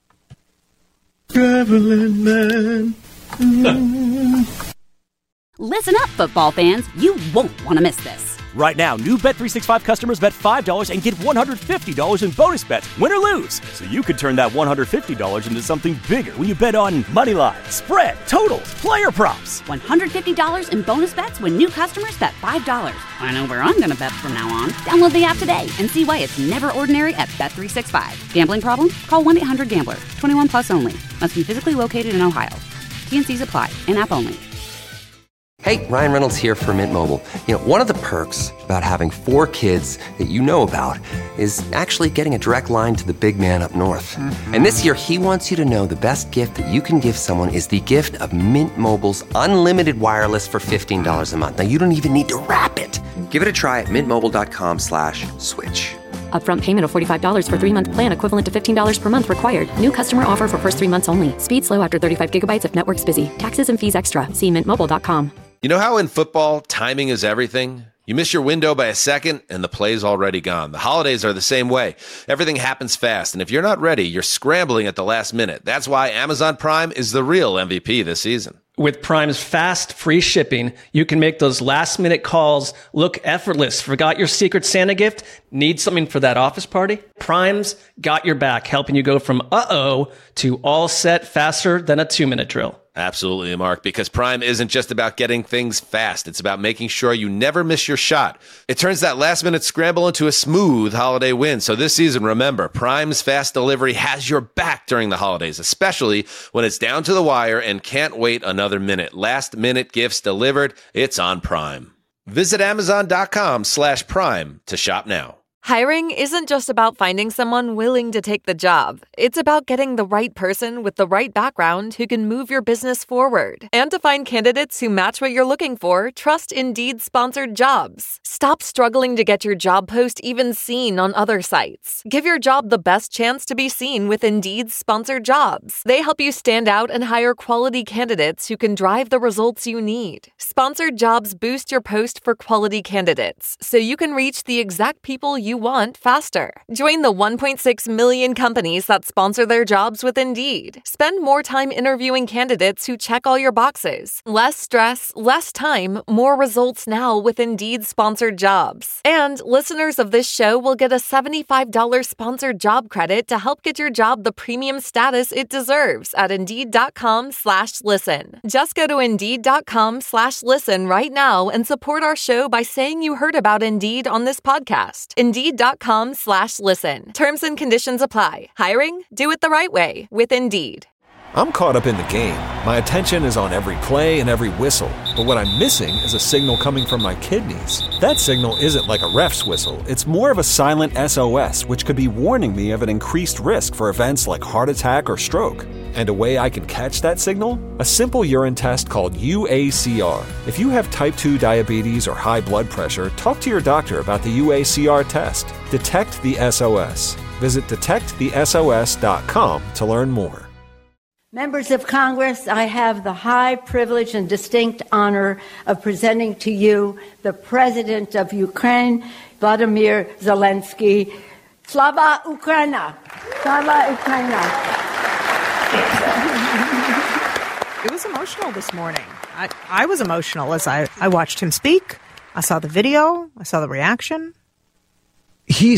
Traveling man. Listen up, football fans. You won't want to miss this. Right now, new Bet365 customers bet $5 and get $150 in bonus bets, win or lose. So you could turn that $150 into something bigger when you bet on moneyline, spread, totals, player props. $150 in bonus bets when new customers bet $5. I know where I'm going to bet from now on. Download the app today and see why it's never ordinary at Bet365. Gambling problem? Call 1-800-GAMBLER. 21 plus only. Must be physically located in Ohio. T&Cs apply. In-app only. Hey, Ryan Reynolds here for Mint Mobile. You know, one of the perks about having 4 kids that you know about is actually getting a direct line to the big man up north. Mm-hmm. And this year, he wants you to know the best gift that you can give someone is the gift of Mint Mobile's unlimited wireless for $15 a month. Now, you don't even need to wrap it. Give it a try at mintmobile.com/switch. Upfront payment of $45 for 3-month plan equivalent to $15 per month required. New customer offer for first 3 months only. Speed slow after 35 gigabytes if network's busy. Taxes and fees extra. See mintmobile.com. You know how in football, timing is everything? You miss your window by a second, and the play's already gone. The holidays are the same way. Everything happens fast, and if you're not ready, you're scrambling at the last minute. That's why Amazon Prime is the real MVP this season. With Prime's fast, free shipping, you can make those last-minute calls look effortless. Forgot your Secret Santa gift? Need something for that office party? Prime's got your back, helping you go from uh-oh to all set faster than a 2-minute drill. Absolutely, Mark, because Prime isn't just about getting things fast. It's about making sure you never miss your shot. It turns that last-minute scramble into a smooth holiday win. So this season, remember, Prime's fast delivery has your back during the holidays, especially when it's down to the wire and can't wait another minute. Last-minute gifts delivered, it's on Prime. Visit Amazon.com/Prime to shop now. Hiring isn't just about finding someone willing to take the job. It's about getting the right person with the right background who can move your business forward. And to find candidates who match what you're looking for, trust Indeed sponsored jobs. Stop struggling to get your job post even seen on other sites. Give your job the best chance to be seen with Indeed sponsored jobs. They help you stand out and hire quality candidates who can drive the results you need. Sponsored jobs boost your post for quality candidates, so you can reach the exact people you want faster. Join the 1.6 million companies that sponsor their jobs with Indeed. Spend more time interviewing candidates who check all your boxes. Less stress, less time, more results now with Indeed sponsored jobs. And listeners of this show will get a $75 sponsored job credit to help get your job the premium status it deserves at Indeed.com/listen. Just go to Indeed.com/listen right now and support our show by saying you heard about Indeed on this podcast. Indeed.com/listen. Terms and conditions apply. Hiring? Do it the right way with Indeed. I'm caught up in the game. My attention is on every play and every whistle. But what I'm missing is a signal coming from my kidneys. That signal isn't like a ref's whistle. It's more of a silent SOS, which could be warning me of an increased risk for events like heart attack or stroke. And a way I can catch that signal? A simple urine test called UACR. If you have type 2 diabetes or high blood pressure, talk to your doctor about the UACR test. Detect the SOS. Visit detectthesos.com to learn more. Members of Congress, I have the high privilege and distinct honor of presenting to you the President of Ukraine, Vladimir Zelensky. Slava Ukraina! Slava Ukraina! It was emotional this morning. I was emotional as I watched him speak. I saw the video. I saw the reaction. He's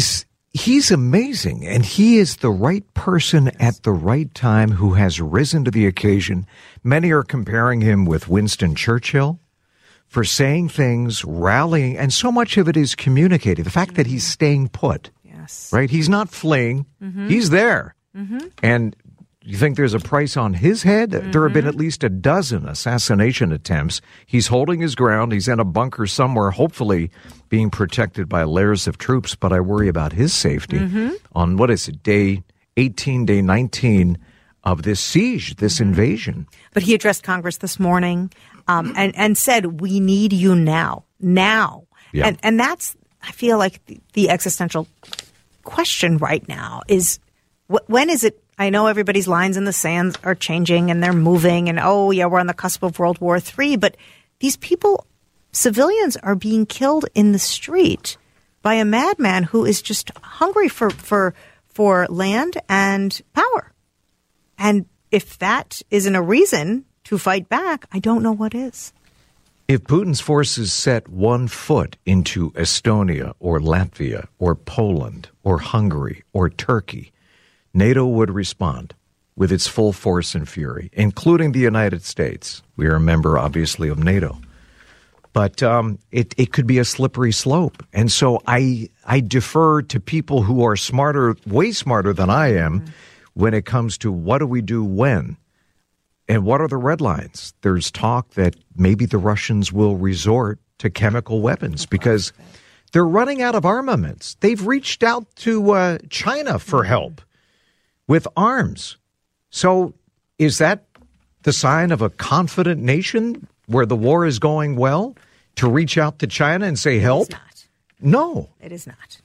he's amazing, and he is the right person at the right time who has risen to the occasion. Many are comparing him with Winston Churchill for saying things, rallying, and so much of it is communicating. The fact that he's staying put, right? He's not fleeing. He's there. And you think there's a price on his head? There have been at least a dozen assassination attempts. He's holding his ground. He's in a bunker somewhere, hopefully being protected by layers of troops. But I worry about his safety on, what is it, day 18, day 19 of this siege, this invasion. But he addressed Congress this morning and said, we need you now. Now. Yeah. And that's, I feel like, the existential question right now is, when is it? I know everybody's lines in the sand are changing and they're moving and, oh, yeah, we're on the cusp of World War III. But these people, civilians, are being killed in the street by a madman who is just hungry for land and power. And if that isn't a reason to fight back, I don't know what is. If Putin's forces set one foot into Estonia or Latvia or Poland or Hungary or Turkey, NATO would respond with its full force and fury, including the United States. We are a member, obviously, of NATO. But it could be a slippery slope. And so I defer to people who are smarter, way smarter than I am, when it comes to what do we do when? And what are the red lines? There's talk that maybe the Russians will resort to chemical weapons because they're running out of armaments. They've reached out to China for help with arms. So is that the sign of a confident nation where the war is going well, to reach out to China and say help? It is not. No. It is not.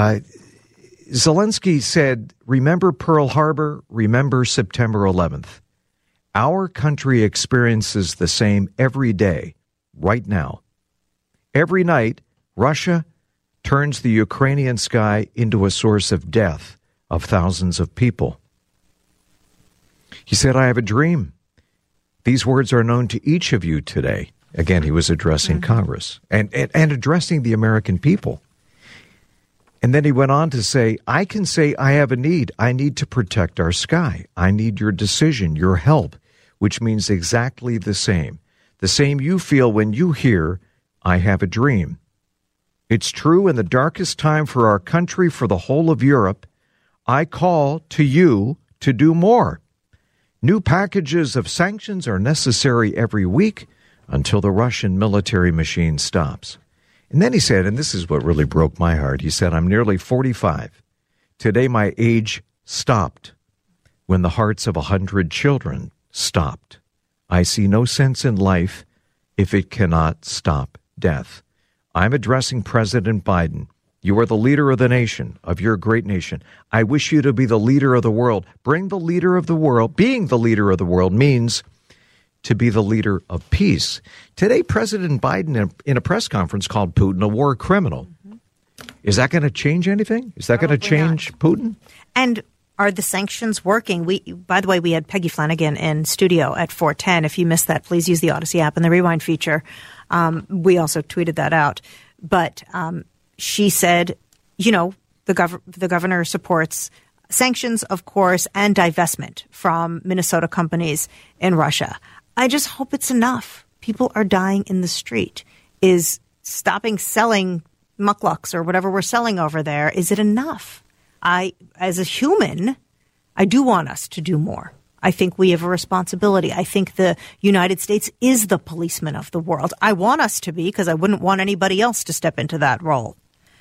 Zelensky said, remember Pearl Harbor, remember September 11th. Our country experiences the same every day, right now. Every night, Russia turns the Ukrainian sky into a source of death of thousands of people. He said, I have a dream. These words are known to each of you today. Again, he was addressing Congress and addressing the American people. And then he went on to say, I can say I have a need. I need to protect our sky. I need your decision, your help, which means exactly the same you feel when you hear, I have a dream. It's true in the darkest time for our country, for the whole of Europe. I call to you to do more. New packages of sanctions are necessary every week until the Russian military machine stops. And then he said, and this is what really broke my heart, he said, I'm nearly 45. Today my age stopped when the hearts of 100 children stopped. I see no sense in life if it cannot stop death. I'm addressing President Biden. You are the leader of the nation, of your great nation. I wish you to be the leader of the world. Bring the leader of the world. Being the leader of the world means to be the leader of peace. Today, President Biden, in a press conference, called Putin a war criminal. Is that going to change anything? Is that going to change Putin? And are the sanctions working? By the way, we had Peggy Flanagan in studio at 4:10. If you missed that, please use the Odyssey app and the Rewind feature. We also tweeted that out. But she said, you know, the governor supports sanctions, of course, and divestment from Minnesota companies in Russia. I just hope it's enough. People are dying in the street. Is stopping selling mucklucks or whatever we're selling over there, is it enough? As a human, I do want us to do more. I think we have a responsibility. I think the United States is the policeman of the world. I want us to be, because I wouldn't want anybody else to step into that role.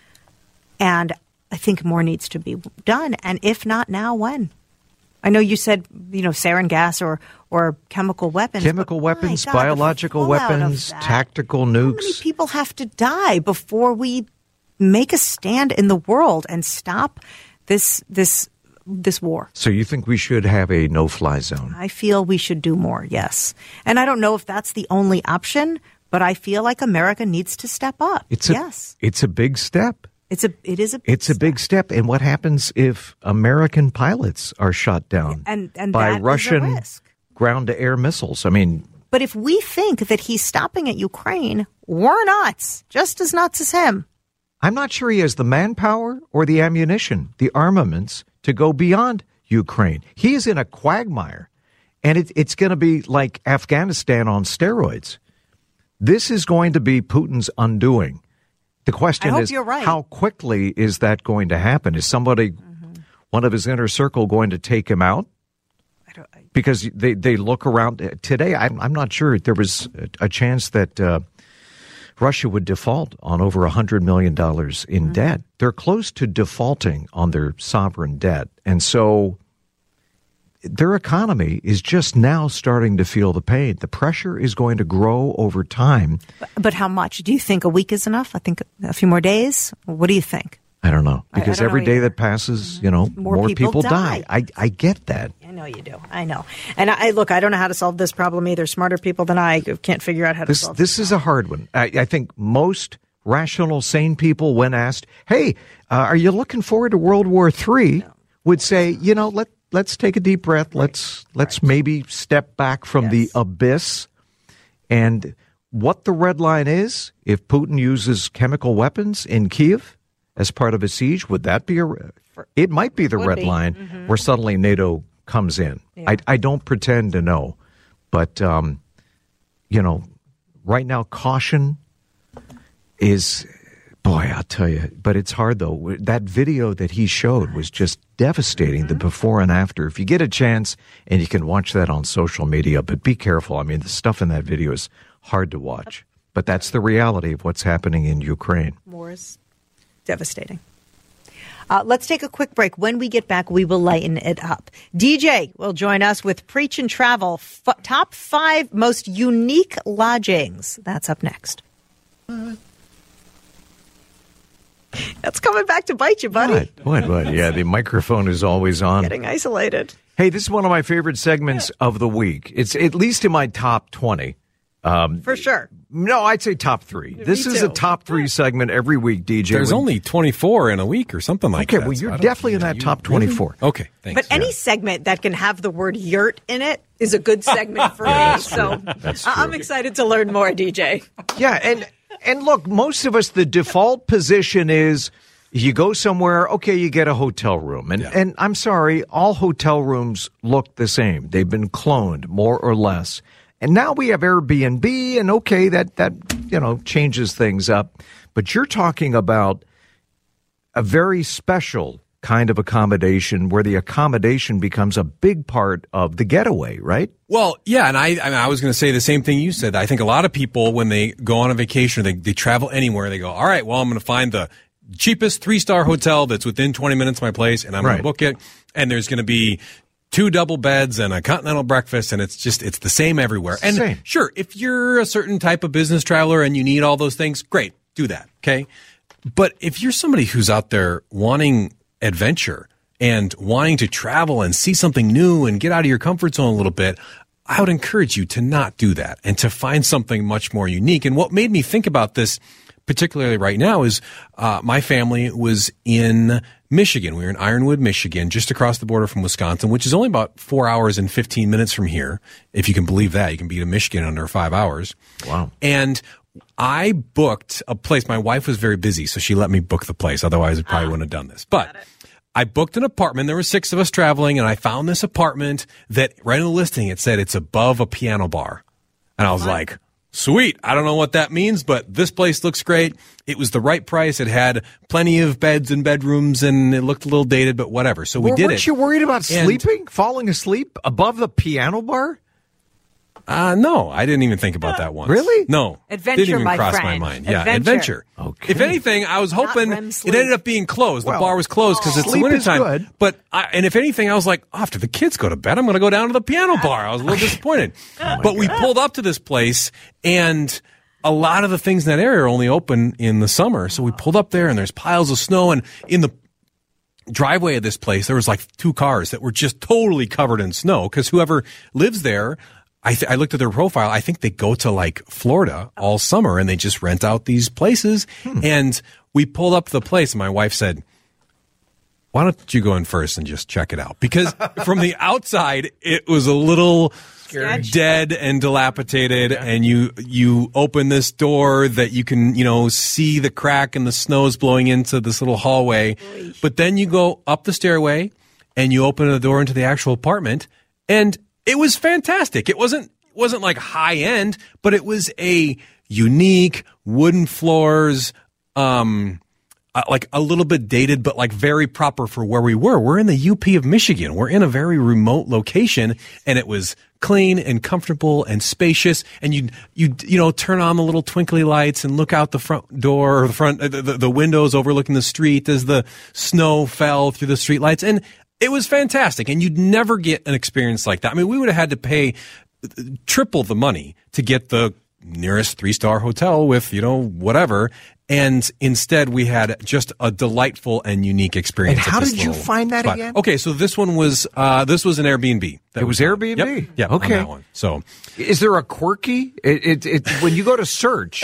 And I think more needs to be done. And if not now, when? I know you said, you know, sarin gas or chemical weapons. Chemical weapons, biological weapons, tactical nukes. How many people have to die before we make a stand in the world and stop this war? So you think we should have a no-fly zone? I feel we should do more, yes. And I don't know if that's the only option, but I feel like America needs to step up. It's a big step. It's a big step. And what happens if American pilots are shot down and by that Russian is a risk. ground-to-air missiles? I mean, but if we think that he's stopping at Ukraine, we're nuts, just as nuts as him. I'm not sure he has the manpower or the ammunition, the armaments to go beyond Ukraine. He is in a quagmire, and it's going to be like Afghanistan on steroids. This is going to be Putin's undoing. The question is, you're right. How quickly is that going to happen? Is somebody, one of his inner circle, going to take him out? Because they look around today. I'm not sure there was a chance that Russia would default on over $100 million in debt. They're close to defaulting on their sovereign debt. And so their economy is just now starting to feel the pain. The pressure is going to grow over time. But how much? Do you think a week is enough? I think a few more days? What do you think? I don't know. Because every day that passes, more people die. I get that. I know you do. I know. And I don't know how to solve this problem either. Smarter people than I can't figure out how to solve this. This is a hard one. I think most rational, sane people, when asked, hey, are you looking forward to World War III, would say, let's take a deep breath. Let's maybe step back from the abyss. And what the red line is, if Putin uses chemical weapons in Kyiv as part of a siege, would that be it might be the red line where suddenly NATO comes in. Yeah. I don't pretend to know. But, right now, caution is, boy, I'll tell you. But it's hard, though. That video that he showed was just devastating, the before and after. If you get a chance, and you can watch that on social media, but be careful. I mean, the stuff in that video is hard to watch. But that's the reality of what's happening in Ukraine. War is devastating. Let's take a quick break. When we get back, we will lighten it up. DJ will join us with Preach and Travel, top 5 most unique lodgings. That's up next. That's coming back to bite you, buddy. What? Yeah, the microphone is always on. Getting isolated. Hey, this is one of my favorite segments of the week. It's at least in my top 20. For sure. No, I'd say top 3. This is a top 3 segment every week, DJ. There's only 24 in a week or something like that. Okay, well, you're definitely in that top 24. Really? Okay, thanks. But any segment that can have the word yurt in it is a good segment for me. So That's true. I'm excited to learn more, DJ. Yeah, and look, most of us, the default position is you go somewhere, okay, you get a hotel room. And I'm sorry, all hotel rooms look the same. They've been cloned, more or less. And now we have Airbnb, and okay, that changes things up. But you're talking about a very special kind of accommodation where the accommodation becomes a big part of the getaway, right? Well, yeah, and I was going to say the same thing you said. I think a lot of people, when they go on a vacation, they travel anywhere, they go, all right, well, I'm going to find the cheapest 3-star hotel that's within 20 minutes of my place, and I'm going to book it, and there's going to be 2 double beds and a continental breakfast, and it's the same everywhere. And sure, if you're a certain type of business traveler and you need all those things, great, do that, okay? But if you're somebody who's out there wanting adventure and wanting to travel and see something new and get out of your comfort zone a little bit, I would encourage you to not do that and to find something much more unique. And what made me think about this particularly right now is my family was in Michigan. We were in Ironwood, Michigan, just across the border from Wisconsin, which is only about 4 hours and 15 minutes from here. If you can believe that, you can be to Michigan in under 5 hours. Wow. And I booked a place. My wife was very busy, so she let me book the place. Otherwise, I probably wouldn't have done this. But I booked an apartment. There were 6 of us traveling, and I found this apartment that right in the listing, it said it's above a piano bar. And I was like, sweet. I don't know what that means, but this place looks great. It was the right price. It had plenty of beds and bedrooms, and it looked a little dated, but whatever. So we did it. Weren't you worried about sleeping, falling asleep above the piano bar? No, I didn't even think about that once. Really? No. Adventure, didn't even my cross friend. my mind. Yeah, adventure. Okay. If anything, I was hoping it ended up being closed. The bar was closed because it's the sleep is wintertime. good. But and if anything, I was like, after the kids go to bed, I'm going to go down to the piano bar. I was a little disappointed. But we pulled up to this place, and a lot of the things in that area are only open in the summer. So we pulled up there, and there's piles of snow, and in the driveway of this place, there was like 2 cars that were just totally covered in snow because whoever lives there, I looked at their profile. I think they go to like Florida all summer and they just rent out these places. And we pulled up to the place, and my wife said, why don't you go in first and just check it out? Because from the outside, it was a little dead and dilapidated, and you open this door that you can, see the crack and the snow's blowing into this little hallway. But then you go up the stairway and you open the door into the actual apartment, and it was fantastic. It wasn't like high end, but it was a unique wooden floors, like a little bit dated, but like very proper for where we were. We're in the UP of Michigan. We're in a very remote location, and it was clean and comfortable and spacious. And you turn on the little twinkly lights and look out the front door, or the windows overlooking the street as the snow fell through the street lights. And it was fantastic. And you'd never get an experience like that. I mean, we would have had to pay triple the money to get the nearest 3-star hotel with, whatever. And instead, we had just a delightful and unique experience. And how did you find that again? Okay, so this one was an Airbnb. It was Airbnb? Yep, okay. on that one. So, is there a quirky? When you go to search,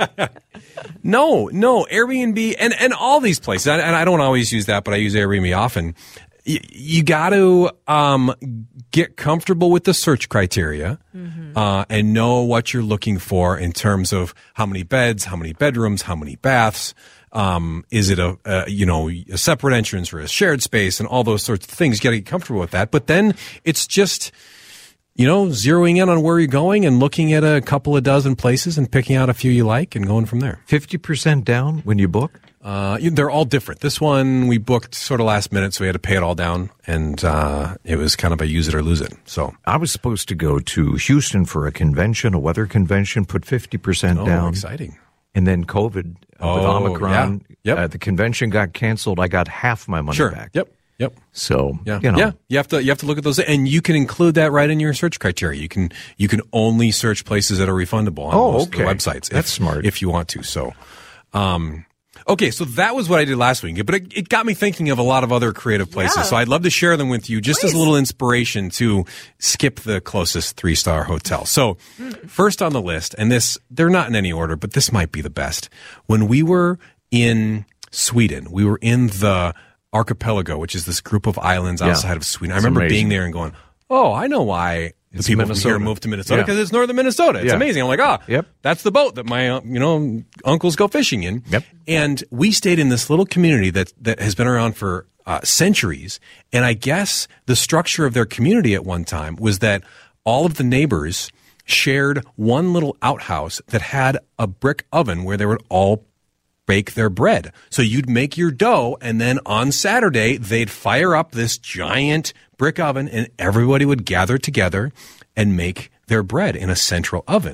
no, Airbnb and all these places. And I don't always use that, but I use Airbnb often. You got to get comfortable with the search criteria and know what you're looking for in terms of how many beds, how many bedrooms, how many baths. Is it a separate entrance or a shared space, and all those sorts of things. You got to get comfortable with that. But then it's just zeroing in on where you're going and looking at a couple of dozen places and picking out a few you like and going from there. 50% down when you book? They're all different. This one we booked sort of last minute, so we had to pay it all down, and it was kind of a use it or lose it. So I was supposed to go to Houston for a convention, a weather convention, put 50% down. Oh, exciting. And then COVID with Omicron. Yeah. Yep. The convention got canceled. I got half my money back. Yep. So, you have to look at those, and you can include that right in your search criteria. You can only search places that are refundable on most of the websites. That's smart. If you want to. So, okay, so that was what I did last week, but it got me thinking of a lot of other creative places. Yeah. So I'd love to share them with you just as a little inspiration to skip the closest 3-star hotel. So first on the list, and they're not in any order, but this might be the best. When we were in Sweden, we were in the archipelago, which is this group of islands outside of Sweden. I remember being there and going, oh, I know why the people from here moved to Minnesota, because it's northern Minnesota. It's amazing. I'm like, that's the boat that my uncles go fishing in. Yep. And we stayed in this little community that has been around for centuries. And I guess the structure of their community at one time was that all of the neighbors shared one little outhouse that had a brick oven where they would all bake their bread. So you'd make your dough, and then on Saturday, they'd fire up this giant brick oven, and everybody would gather together and make their bread in a central oven.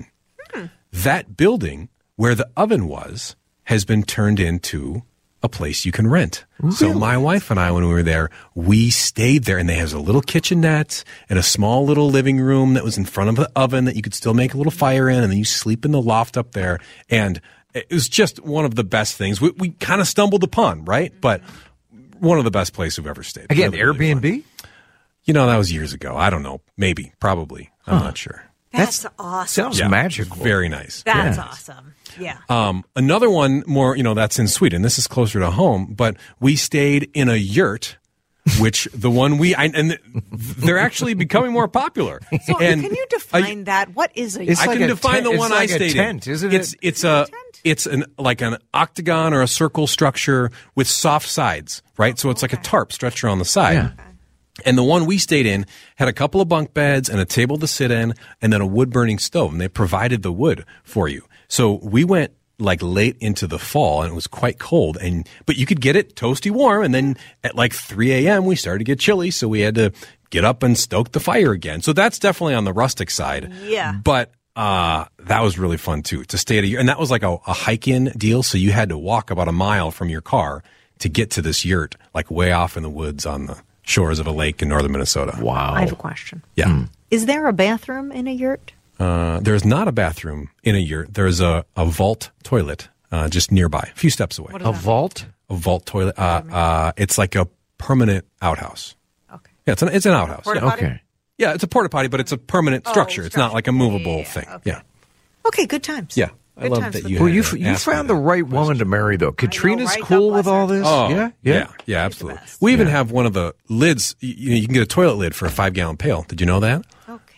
That building where the oven was has been turned into a place you can rent. Really? So my wife and I, when we were there, we stayed there, and they have a little kitchenette and a small little living room that was in front of the oven that you could still make a little fire in, and then you sleep in the loft up there. And it was just one of the best things we kind of stumbled upon, right? But one of the best places we've ever stayed. Again, really, Airbnb? Really that was years ago. I don't know. Maybe. Probably. I'm not sure. That's awesome. Sounds magical. Very nice. That's awesome. Yeah. Another one more, that's in Sweden. This is closer to home, but we stayed in a yurt, which the one and they're actually becoming more popular. So can you define that? What is a yurt? I can define the one I stayed in. Isn't it? It's an octagon or a circle structure with soft sides, right? So it's like a tarp stretched around the side. Yeah. And the one we stayed in had a couple of bunk beds and a table to sit in, and then a wood-burning stove, and they provided the wood for you. So we went like late into the fall, and it was quite cold, but you could get it toasty warm, and then at like 3 a.m. we started to get chilly, so we had to get up and stoke the fire again. So that's definitely on the rustic side. Yeah. But that was really fun too, to stay at a yurt. And that was like a hike-in deal, so you had to walk about a mile from your car to get to this yurt, like way off in the woods on the shores of a lake in northern Minnesota. Wow. I have a question. Yeah. Is there a bathroom in a yurt? There's not a bathroom in a yurt. There's a vault toilet just nearby, a few steps away. A vault? A vault toilet. It's like a permanent outhouse. Okay. Yeah, it's an outhouse. Porta potty? Okay. Yeah, it's a porta potty, but it's a permanent structure. It's not like a movable thing. Okay. Yeah. Okay, good times. Yeah. I Good love times that for you. Well, you found the right woman to marry, though. Katrina's right? cool God with bless all her. this. Oh, yeah, absolutely. We even have one of the lids. You can get a toilet lid for a 5-gallon pail. Did you know that? Okay.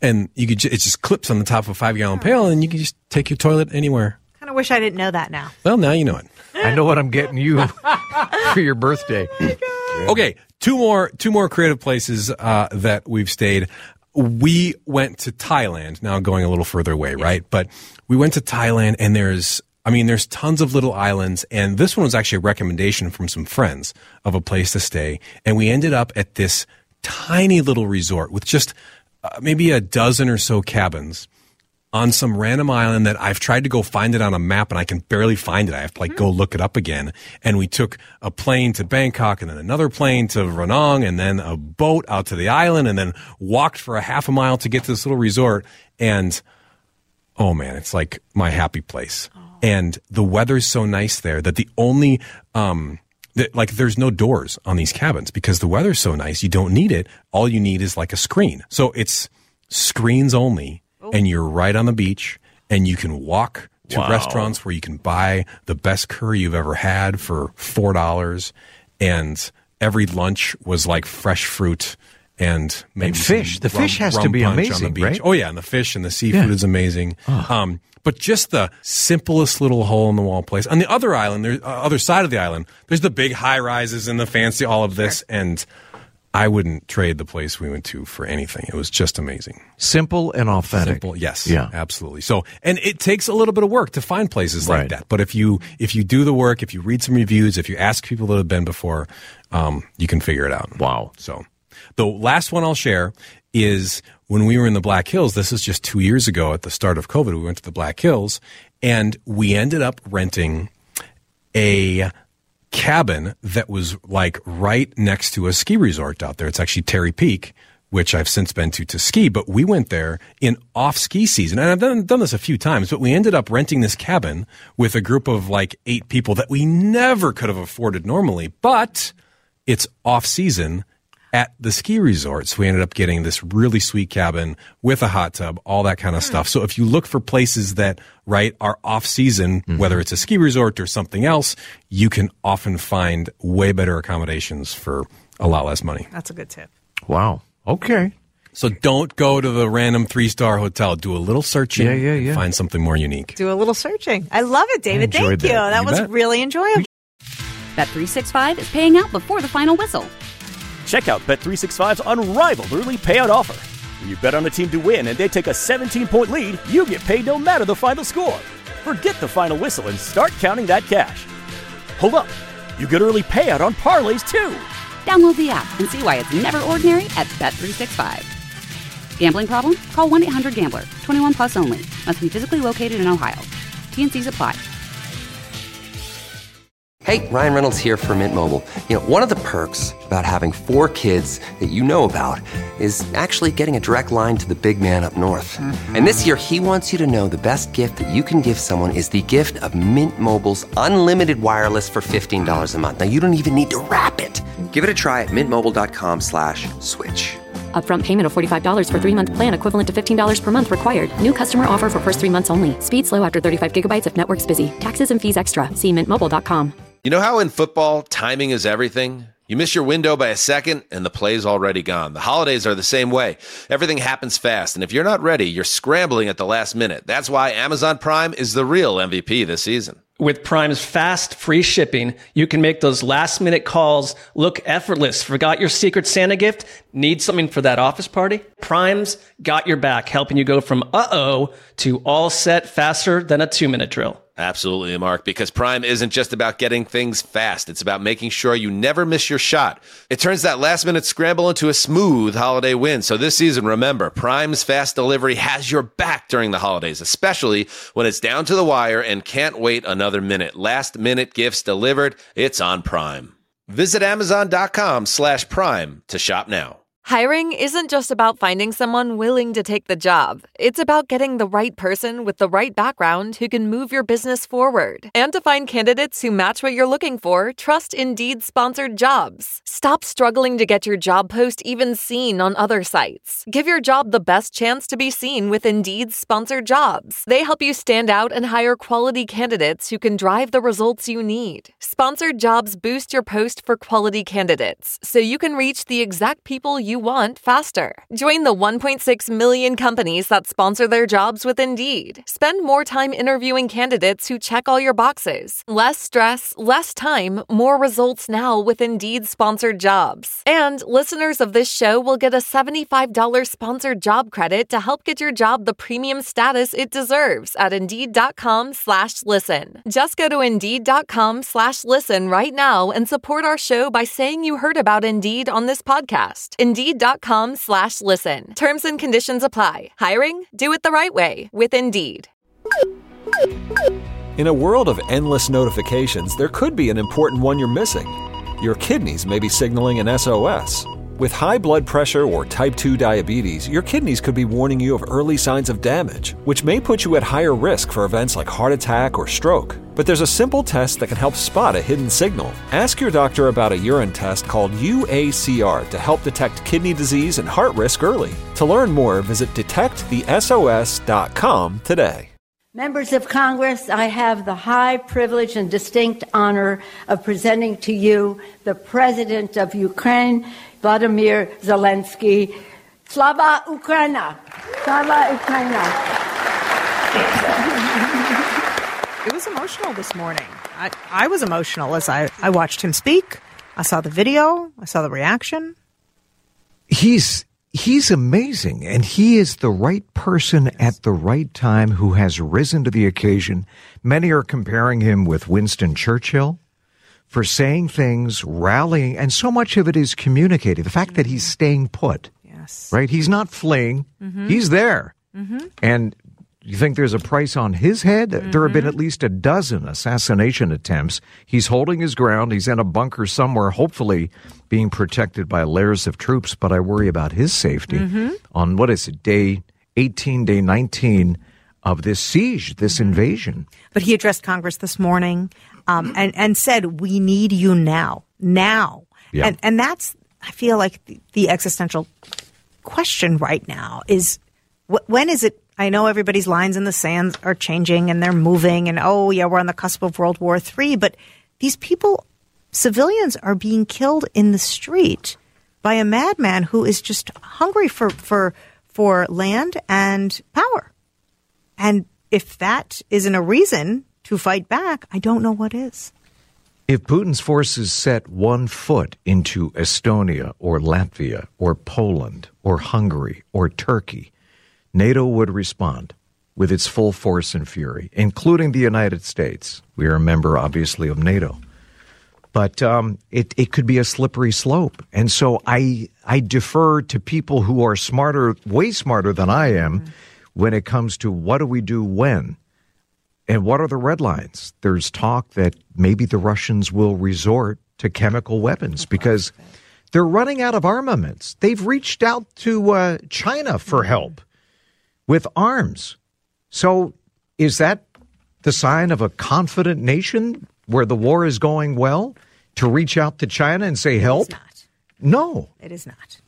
And you could it just clips on the top of a 5-gallon pail, and you can just take your toilet anywhere. Kind of wish I didn't know that now. Well, now you know it. I know what I'm getting you for your birthday. Okay, two more creative places that we've stayed. We went to Thailand, now going a little further away, right? But we went to Thailand, and there's tons of little islands, and this one was actually a recommendation from some friends of a place to stay, and we ended up at this tiny little resort with just maybe a dozen or so cabins on some random island that I've tried to go find it on a map and I can barely find it. I have to go look it up again. And we took a plane to Bangkok and then another plane to Ranong and then a boat out to the island and then walked for a half a mile to get to this little resort. And oh man, it's like my happy place. Oh. And the weather's so nice there that the only, there's no doors on these cabins because the weather's so nice. You don't need it. All you need is like a screen. So it's screens only. And you're right on the beach, and you can walk to restaurants where you can buy the best curry you've ever had for $4. And every lunch was like fresh fruit and maybe and fish. The fish has to be amazing, right? Oh yeah, and the fish and the seafood is amazing. Oh. But just the simplest little hole-in-the-wall place. On the other island, other side of the island, there's the big high-rises and the fancy all of this, and I wouldn't trade the place we went to for anything. It was just amazing. Simple and authentic. Simple, yes. Yeah. Absolutely. So, and it takes a little bit of work to find places like that. But if you do the work, if you read some reviews, if you ask people that have been before, you can figure it out. Wow. So the last one I'll share is when we were in the Black Hills. This is just 2 years ago at the start of COVID. We went to the Black Hills and we ended up renting a cabin that was like right next to a ski resort out there. It's actually Terry Peak, which I've since been to ski, but we went there in off ski season. And I've done this a few times, but we ended up renting this cabin with a group of like 8 people that we never could have afforded normally, but it's off season at the ski resort. So we ended up getting this really sweet cabin with a hot tub, all that kind of stuff. So if you look for places that, are off season, whether it's a ski resort or something else, you can often find way better accommodations for a lot less money. That's a good tip. Wow. Okay. So don't go to the random 3-star hotel. Do a little searching. Yeah. Find something more unique. Do a little searching. I love it, David. Thank you. That was really enjoyable. Bet365 is paying out before the final whistle. Check out Bet365's unrivaled early payout offer. When you bet on a team to win and they take a 17-point lead, you get paid no matter the final score. Forget the final whistle and start counting that cash. Hold up. You get early payout on parlays, too. Download the app and see why it's never ordinary at Bet365. Gambling problem? Call 1-800-GAMBLER. 21 plus only. Must be physically located in Ohio. T&Cs apply. Hey, Ryan Reynolds here for Mint Mobile. You know, one of the perks about having 4 kids that you know about is actually getting a direct line to the big man up north. Mm-hmm. And this year, he wants you to know the best gift that you can give someone is the gift of Mint Mobile's unlimited wireless for $15 a month. Now, you don't even need to wrap it. Give it a try at mintmobile.com/switch. Upfront payment of $45 for 3-month plan equivalent to $15 per month required. New customer offer for first 3 months only. Speed slow after 35 gigabytes if network's busy. Taxes and fees extra. See mintmobile.com. You know how in football, timing is everything? You miss your window by a second, and the play's already gone. The holidays are the same way. Everything happens fast, and if you're not ready, you're scrambling at the last minute. That's why Amazon Prime is the real MVP this season. With Prime's fast, free shipping, you can make those last-minute calls look effortless. Forgot your Secret Santa gift? Need something for that office party? Prime's got your back, helping you go from uh-oh to all set faster than a 2-minute drill. Absolutely, Mark, because Prime isn't just about getting things fast. It's about making sure you never miss your shot. It turns that last-minute scramble into a smooth holiday win. So this season, remember, Prime's fast delivery has your back during the holidays, especially when it's down to the wire and can't wait another minute. Last-minute gifts delivered, it's on Prime. Visit Amazon.com/Prime to shop now. Hiring isn't just about finding someone willing to take the job. It's about getting the right person with the right background who can move your business forward. And to find candidates who match what you're looking for, trust Indeed sponsored jobs. Stop struggling to get your job post even seen on other sites. Give your job the best chance to be seen with Indeed sponsored jobs. They help you stand out and hire quality candidates who can drive the results you need. Sponsored jobs boost your post for quality candidates, so you can reach the exact people you want faster. Join the 1.6 million companies that sponsor their jobs with Indeed. Spend more time interviewing candidates who check all your boxes. Less stress, less time, more results now with Indeed sponsored jobs. And listeners of this show will get a $75 sponsored job credit to help get your job the premium status it deserves at Indeed.com/listen. Just go to Indeed.com/listen right now and support our show by saying you heard about Indeed on this podcast. Indeed.com/listen. Terms and conditions apply. Hiring? Do it the right way with Indeed. In a world of endless notifications, there could be an important one you're missing. Your kidneys may be signaling an SOS. With high blood pressure or type 2 diabetes, your kidneys could be warning you of early signs of damage, which may put you at higher risk for events like heart attack or stroke. But there's a simple test that can help spot a hidden signal. Ask your doctor about a urine test called UACR to help detect kidney disease and heart risk early. To learn more, visit detectthesos.com today. Members of Congress, I have the high privilege and distinct honor of presenting to you the President of Ukraine, Vladimir Zelensky. Slava Ukraina! Slava Ukraina! It was emotional this morning. I was emotional as I watched him speak. I saw the video. I saw the reaction. He's amazing, and he is the right person at the right time who has risen to the occasion. Many are comparing him with Winston Churchill for saying things, rallying, and so much of it is communicating. The fact that he's staying put, yes, right? He's not fleeing. Mm-hmm. He's there. Mm-hmm. And you think there's a price on his head? Mm-hmm. There have been at least a dozen assassination attempts. He's holding his ground. He's in a bunker somewhere, hopefully being protected by layers of troops. But I worry about his safety on, what is it, day 18, day 19 of this siege, this invasion. But he addressed Congress this morning and said, we need you now. Now. Yeah. And that's, I feel like, the existential question right now is, when is it? I know everybody's lines in the sand are changing and they're moving and, oh, yeah, we're on the cusp of World War III. But these people, civilians, are being killed in the street by a madman who is just hungry for land and power. And if that isn't a reason to fight back, I don't know what is. If Putin's forces set one foot into Estonia or Latvia or Poland or Hungary or Turkey, NATO would respond with its full force and fury, including the United States. We are a member, obviously, of NATO. But it could be a slippery slope. And so I defer to people who are smarter, way smarter than I am, when it comes to what do we do when? And what are the red lines? There's talk that maybe the Russians will resort to chemical weapons because they're running out of armaments. They've reached out to China for help with arms. So is that the sign of a confident nation where the war is going well, to reach out to China and say help? It is not. No. It is not.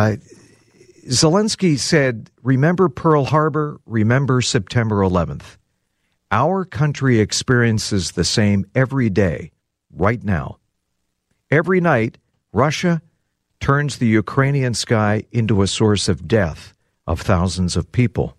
Zelensky said, remember Pearl Harbor, remember September 11th. Our country experiences the same every day, right now. Every night, Russia turns the Ukrainian sky into a source of death of thousands of people.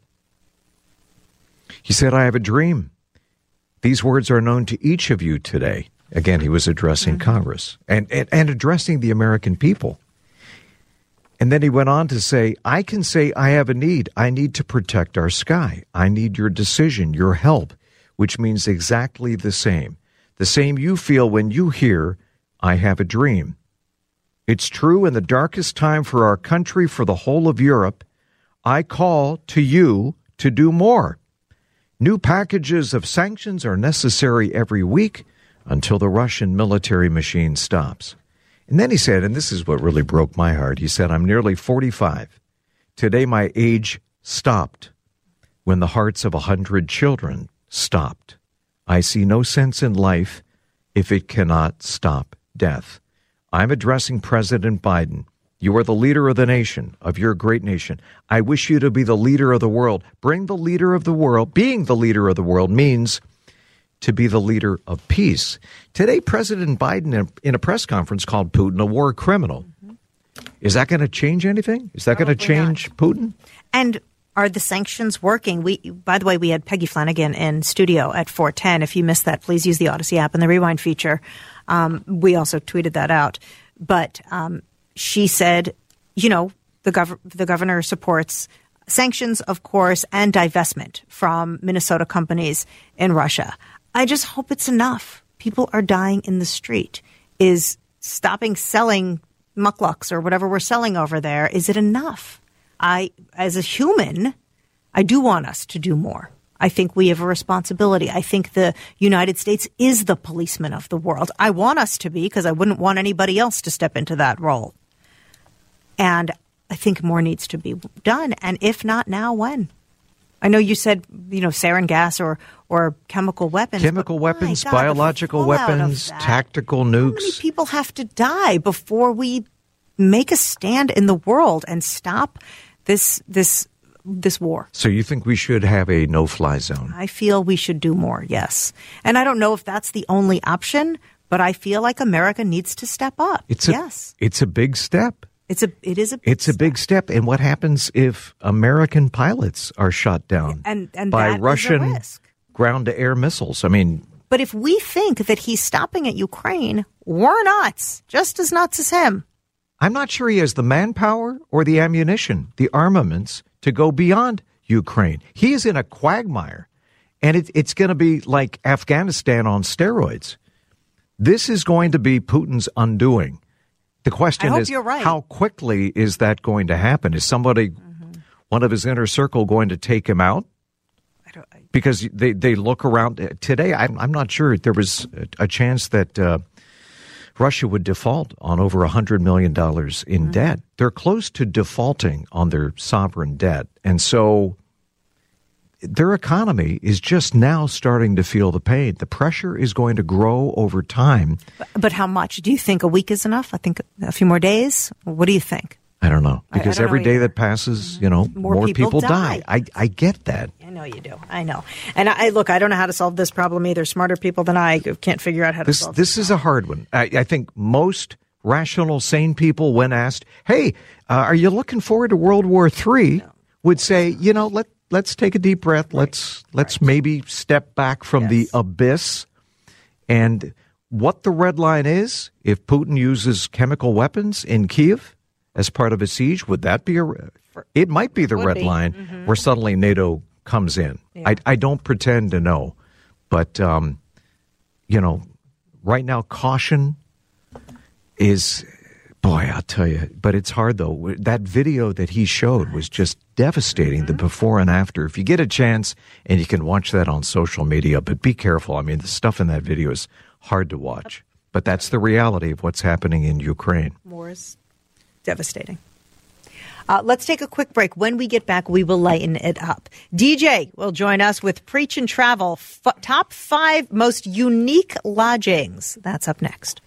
He said, I have a dream. These words are known to each of you today. Again, he was addressing Congress and addressing the American people. And then he went on to say, I can say I have a need. I need to protect our sky. I need your decision, your help, which means exactly the same you feel when you hear, I have a dream. It's true in the darkest time for our country, for the whole of Europe. I call to you to do more. New packages of sanctions are necessary every week until the Russian military machine stops. And then he said, and this is what really broke my heart, he said, I'm nearly 45. Today my age stopped when the hearts of 100 children stopped. I see no sense in life if it cannot stop death. I'm addressing President Biden. You are the leader of the nation, of your great nation. I wish you to be the leader of the world. Bring the leader of the world. Being the leader of the world means to be the leader of peace. Today, President Biden, in a press conference, called Putin a war criminal. Is that going to change anything? Is that going to change Putin? And are the sanctions working? By the way, we had Peggy Flanagan in studio at 4:10. If you missed that, please use the Odyssey app and the Rewind feature. We also tweeted that out. But she said, the governor supports sanctions, of course, and divestment from Minnesota companies in Russia. I just hope it's enough. People are dying in the street. Is stopping selling mucklucks or whatever we're selling over there, is it enough? As a human, I do want us to do more. I think we have a responsibility. I think the United States is the policeman of the world. I want us to be, because I wouldn't want anybody else to step into that role. And I think more needs to be done. And if not now, when? I know you said, sarin gas or chemical weapons. Chemical weapons, biological weapons, tactical nukes. How many people have to die before we make a stand in the world and stop this war? So you think we should have a no-fly zone? I feel we should do more, yes. And I don't know if that's the only option, but I feel like America needs to step up. It's a big step. It is a big step. And what happens if American pilots are shot down and by that Russian is a risk. ground-to-air missiles? I mean, but if we think that he's stopping at Ukraine, we're nuts, just as nuts as him. I'm not sure he has the manpower or the ammunition, the armaments to go beyond Ukraine. He is in a quagmire, and it's going to be like Afghanistan on steroids. This is going to be Putin's undoing. The question is, right. How quickly is that going to happen? Is somebody, one of his inner circle, going to take him out? Because they look around today. I'm not sure there was a chance that Russia would default on over $100 million in debt. They're close to defaulting on their sovereign debt. And so their economy is just now starting to feel the pain. The pressure is going to grow over time. But how much? Do you think a week is enough? I think a few more days? What do you think? I don't know. Because every day that passes, more people die. I get that. I know you do. I know. And I don't know how to solve this problem either. Smarter people than I can't figure out how to solve this. This is a hard one. I think most rational, sane people, when asked, hey, are you looking forward to World War III, would say, let's take a deep breath. Let's maybe step back from the abyss. And what the red line is, if Putin uses chemical weapons in Kyiv as part of a siege, would that be it might be the red line where suddenly NATO comes in. Yeah. I don't pretend to know. But, right now, caution is, boy, I'll tell you. But it's hard, though. That video that he showed was just devastating, the before and after. If you get a chance, and you can watch that on social media, but be careful. I mean, the stuff in that video is hard to watch. But that's the reality of what's happening in Ukraine. War is devastating. Let's take a quick break. When we get back, we will lighten it up. DJ will join us with Preach and Travel, top 5 most unique lodgings. That's up next.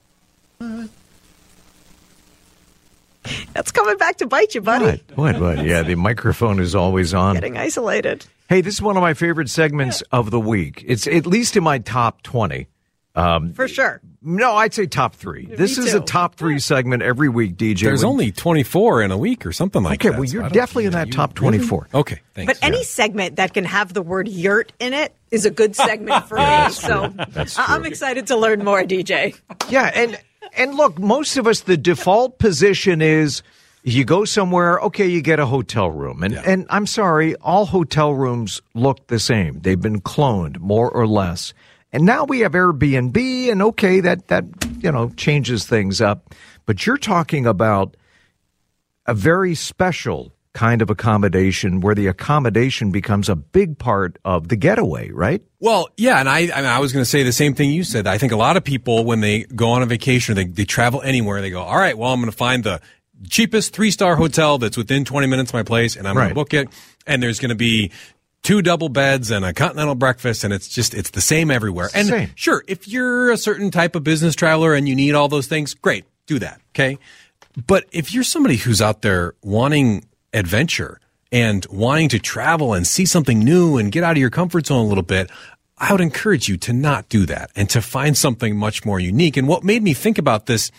That's coming back to bite you, buddy. What? Yeah, the microphone is always on. Getting isolated. Hey, this is one of my favorite segments of the week. It's at least in my top 20. For sure. No, I'd say top 3. This is a top 3 segment every week, DJ. There's only 24 in a week or something like that. Okay, well, you're definitely in that top 24. Really? Okay, thanks. But any segment that can have the word yurt in it is a good segment for me. So That's true. I'm excited to learn more, DJ. Yeah, and look, most of us, the default position is you go somewhere, okay, you get a hotel room. And I'm sorry, all hotel rooms look the same. They've been cloned, more or less. And now we have Airbnb, and okay, that changes things up. But you're talking about a very special kind of accommodation where the accommodation becomes a big part of the getaway, right? Well, yeah, and I was going to say the same thing you said. I think a lot of people, when they go on a vacation or they travel anywhere, they go, all right, well, I'm going to find the cheapest 3-star hotel that's within 20 minutes of my place, and I'm going to book it, and there's going to be 2 double beds and a continental breakfast, and it's the same everywhere. And sure, if you're a certain type of business traveler and you need all those things, great, do that, okay? But if you're somebody who's out there wanting adventure and wanting to travel and see something new and get out of your comfort zone a little bit, I would encourage you to not do that and to find something much more unique. And what made me think about this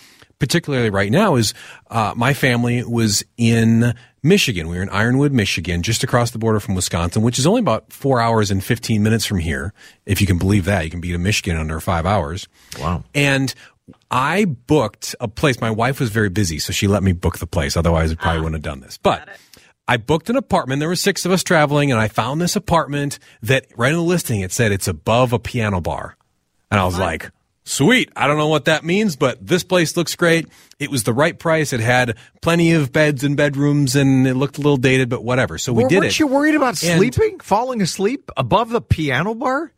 particularly right now is my family was in Michigan. We were in Ironwood, Michigan, just across the border from Wisconsin, which is only about 4 hours and 15 minutes from here. If you can believe that, you can be to Michigan under 5 hours. Wow. And I booked a place. My wife was very busy, so she let me book the place. Otherwise, I probably wouldn't have done this. But I booked an apartment. There were 6 of us traveling, and I found this apartment that right in the listing, it said it's above a piano bar. And I was like, sweet. I don't know what that means, but this place looks great. It was the right price. It had plenty of beds and bedrooms, and it looked a little dated, but whatever. So we did it. Weren't you worried about sleeping, falling asleep above the piano bar?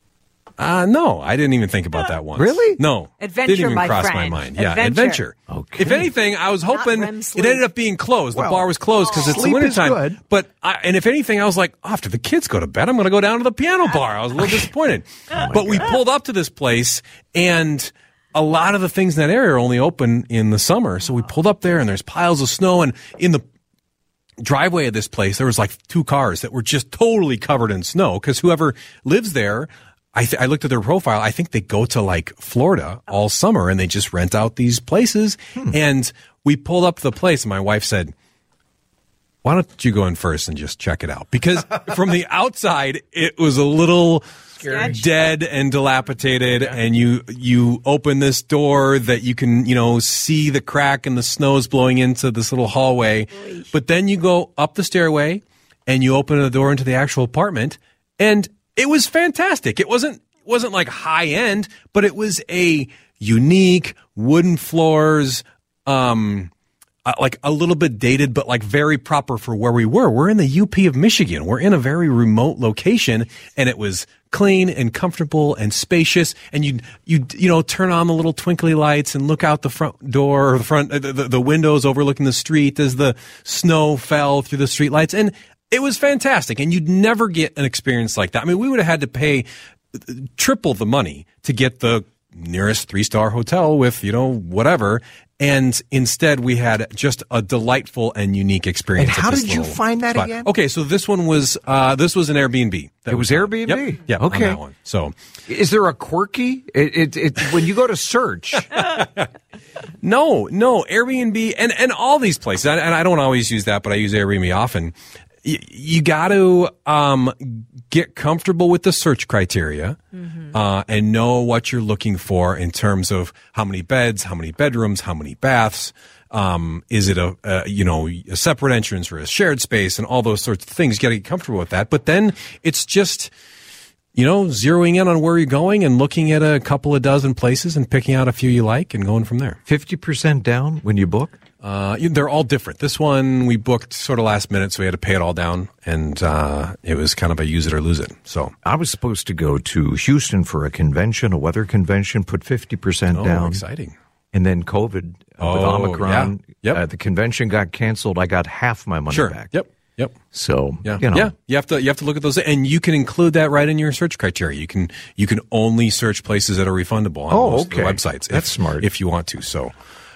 No, I didn't even think about that once. Really? No. Adventure, didn't even my cross friend. my mind. Yeah, adventure. Okay. If anything, I was hoping REM it sleep. ended up being closed. The bar was closed because it's the Sleep is wintertime. good. But and if anything, I was like, after the kids go to bed, I'm going to go down to the piano bar. I was a little disappointed. But we pulled up to this place, and a lot of the things in that area are only open in the summer. So we pulled up there, and there's piles of snow, and in the driveway of this place, there was like 2 cars that were just totally covered in snow because whoever lives there, I looked at their profile. I think they go to like Florida all summer and they just rent out these places. And we pulled up to the place, and my wife said, why don't you go in first and just check it out? Because from the outside, it was a little dead and dilapidated. And you open this door that you can, see the crack and the snow's blowing into this little hallway. But then you go up the stairway and you open the door into the actual apartment, and it was fantastic. It wasn't like high end, but it was a unique wooden floors, like a little bit dated, but like very proper for where we were. We're in the UP of Michigan. We're in a very remote location, and it was clean and comfortable and spacious. And you turn on the little twinkly lights and look out the front door or the windows overlooking the street as the snow fell through the street lights. And it was fantastic, and you'd never get an experience like that. I mean, we would have had to pay triple the money to get the nearest 3-star hotel with, whatever. And instead, we had just a delightful and unique experience. And how did you find that again? Okay, so this one was an Airbnb. It was Airbnb? Yep. Yeah, okay. On that one. So, is there a quirky? When you go to search. No, Airbnb and all these places, and I don't always use that, but I use Airbnb often. You got to get comfortable with the search criteria and know what you're looking for in terms of how many beds, how many bedrooms, how many baths. Is it a separate entrance or a shared space, and all those sorts of things. You got to get comfortable with that. But then it's just zeroing in on where you're going and looking at a couple of dozen places and picking out a few you like and going from there. 50% down when you book? They're all different. This one we booked sort of last minute, so we had to pay it all down, and it was kind of a use it or lose it. So I was supposed to go to Houston for a convention, a weather convention, put 50% down. Oh, exciting. And then COVID with Omicron. Yeah. Yep. The convention got canceled. I got half my money back. Yep. So, yeah, you have to look at those, and you can include that right in your search criteria. You can only search places that are refundable on most of the websites. That's smart. If you want to. So,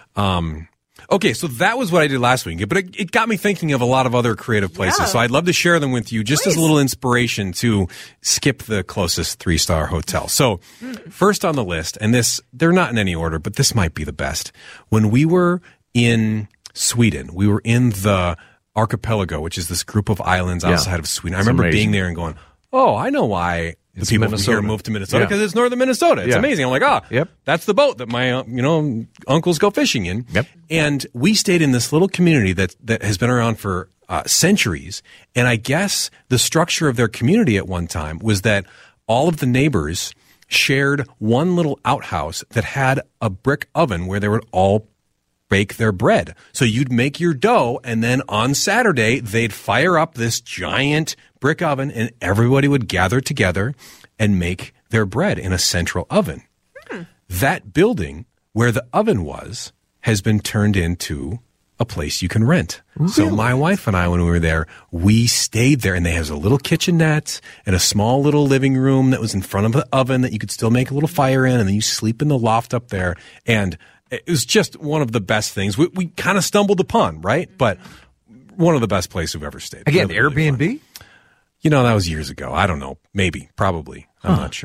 okay, so that was what I did last week, but it got me thinking of a lot of other creative places. Yeah. So I'd love to share them with you just as a little inspiration to skip the closest 3-star hotel. So first on the list, and they're not in any order, but this might be the best. When we were in Sweden, we were in the archipelago, which is this group of islands outside of Sweden. I remember being there and going, oh, I know why the people from here moved to Minnesota, because it's northern Minnesota. It's amazing. I'm like, that's the boat that my uncles go fishing in. Yep. And we stayed in this little community that has been around for centuries. And I guess the structure of their community at one time was that all of the neighbors shared one little outhouse that had a brick oven where they would all bake their bread. So you'd make your dough, and then on Saturday, they'd fire up this giant brick oven, and everybody would gather together and make their bread in a central oven. That building where the oven was has been turned into a place you can rent. Really? So my wife and I, when we were there, we stayed there, and they have a little kitchenette and a small little living room that was in front of the oven that you could still make a little fire in, and then you sleep in the loft up there. And it was just one of the best things we kind of stumbled upon, right? But one of the best places we've ever stayed. Again, really, Airbnb? Really that was years ago. I don't know. Maybe. Probably. I'm not sure.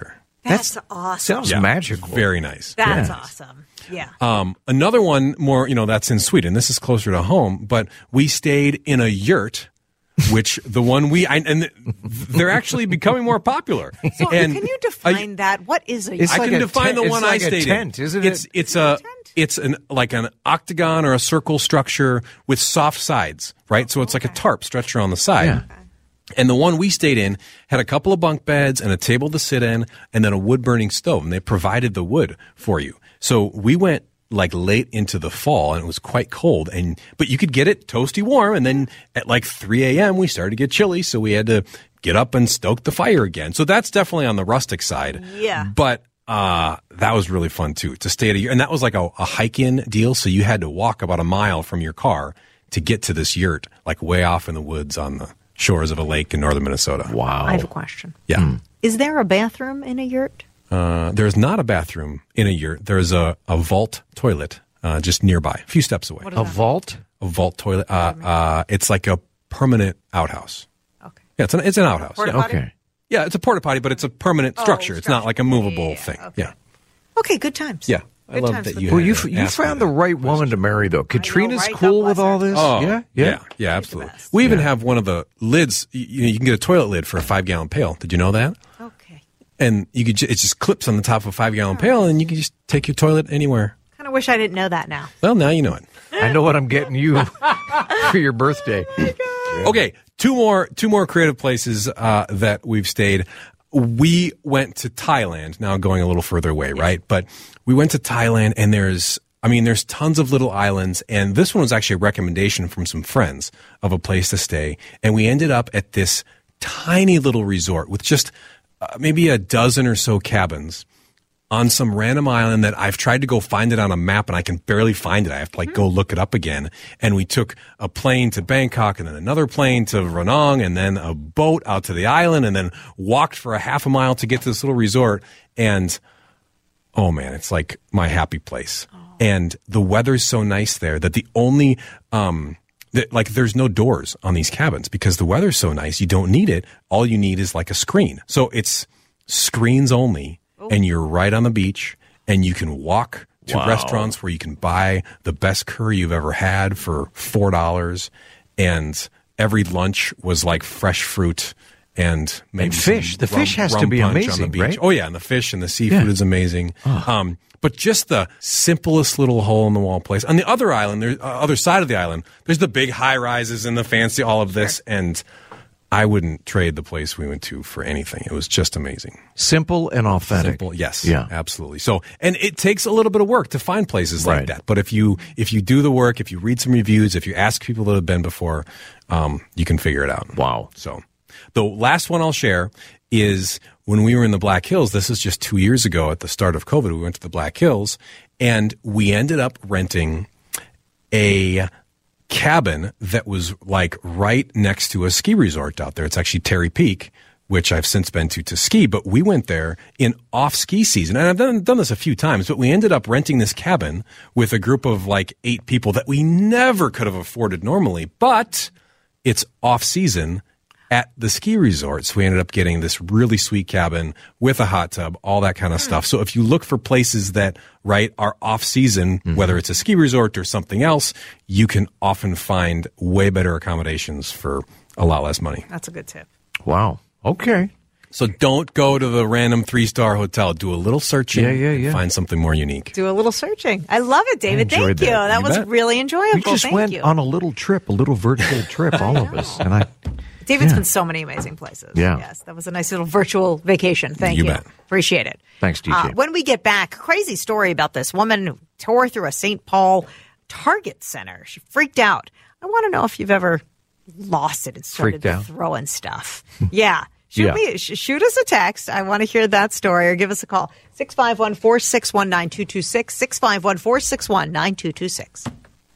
That's awesome. Sounds magical. Very nice. That's awesome. Yeah. Another one more, that's in Sweden. This is closer to home, but we stayed in a yurt, which the one and they're actually becoming more popular. So and can you define that? What is a yurt? I can define the one I like stayed a tent, in. Isn't it? It's an octagon or a circle structure with soft sides, right? So it's like a tarp stretched around the side. Yeah. And the one we stayed in had a couple of bunk beds and a table to sit in and then a wood burning stove. And they provided the wood for you. So we went like late into the fall and it was quite cold. But you could get it toasty warm. And then at like 3 a.m. we started to get chilly. So we had to get up and stoke the fire again. So that's definitely on the rustic side. Yeah. But that was really fun too, to stay at a yurt. And that was like a hike-in deal. So you had to walk about a mile from your car to get to this yurt, like way off in the woods on the shores of a lake in northern Minnesota. Wow. I have a question. Yeah. Is there a bathroom in a yurt? There's not a bathroom in a yurt. There's a vault toilet just nearby, a few steps away. A vault? A vault toilet. It's like a permanent outhouse. Okay. Yeah, it's an outhouse. Porta Yeah. potty? Okay. Yeah, it's a porta potty, but it's a permanent structure. It's not like a movable thing. Okay. Yeah. Okay, good times. Yeah. I Good love times that with you. Well, had you asked found me the that. right woman to marry, though. Katrina's right? cool God with bless all her. this. Oh, Yeah. yeah, absolutely. We even have one of the lids. You can get a toilet lid for a 5-gallon pail. Did you know that? Okay. And you could it just clips on the top of a 5-gallon pail, and you can just take your toilet anywhere. Kind of wish I didn't know that now. Well, now you know it. I know what I'm getting you for your birthday. Okay, two more creative places that we've stayed. We went to Thailand. Now going a little further away, right? But we went to Thailand, and there's tons of little islands, and this one was actually a recommendation from some friends of a place to stay, and we ended up at this tiny little resort with just maybe a dozen or so cabins on some random island that I've tried to go find it on a map and I can barely find it. I have to go look it up again. And we took a plane to Bangkok and then another plane to Ranong and then a boat out to the island and then walked for a half a mile to get to this little resort. And oh man, it's like my happy place. And the weather's so nice there that the only, there's no doors on these cabins because the weather's so nice. You don't need it. All you need is like a screen. So it's screens only. And you're right on the beach, and you can walk to restaurants where you can buy the best curry you've ever had for $4. And every lunch was like fresh fruit and maybe And fish. The fish has to rum be punch amazing, on the beach. right? Oh yeah, and the fish and the seafood is amazing. But just the simplest little hole in the wall place. On the other island, other side of the island, there's the big high rises and the fancy all of this, and I wouldn't trade the place we went to for anything. It was just amazing. Simple and authentic. Simple, yes. Yeah. Absolutely. So, and it takes a little bit of work to find places like that. But if you do the work, if you read some reviews, if you ask people that have been before, you can figure it out. Wow. So the last one I'll share is when we were in the Black Hills. This is just 2 years ago at the start of COVID. We went to the Black Hills and we ended up renting a cabin that was like right next to a ski resort out there. It's actually Terry Peak, which I've since been to ski, but we went there in off ski season. And I've done this a few times, but we ended up renting this cabin with a group of like 8 people that we never could have afforded normally, but it's off season at the ski resort. So we ended up getting this really sweet cabin with a hot tub, all that kind of stuff. So if you look for places that, are off season, whether it's a ski resort or something else, you can often find way better accommodations for a lot less money. That's a good tip. Wow. Okay. So don't go to the random 3-star hotel. Do a little searching. Yeah. Find something more unique. Do a little searching. I love it, David. Thank enjoyed you. that. That You was bet. really enjoyable. We just Thank went you. on a little virtual trip, all of us. And David's been so many amazing places. Yeah. Yes, that was a nice little virtual vacation. Thank you. You bet. Appreciate it. Thanks, DJ. When we get back, crazy story about this woman who tore through a St. Paul Target center. She freaked out. I want to know if you've ever lost it and started Freaked out? throwing stuff. Yeah. Shoot us a text. I want to hear that story, or give us a call. 651-461-9226. 651-461-9226.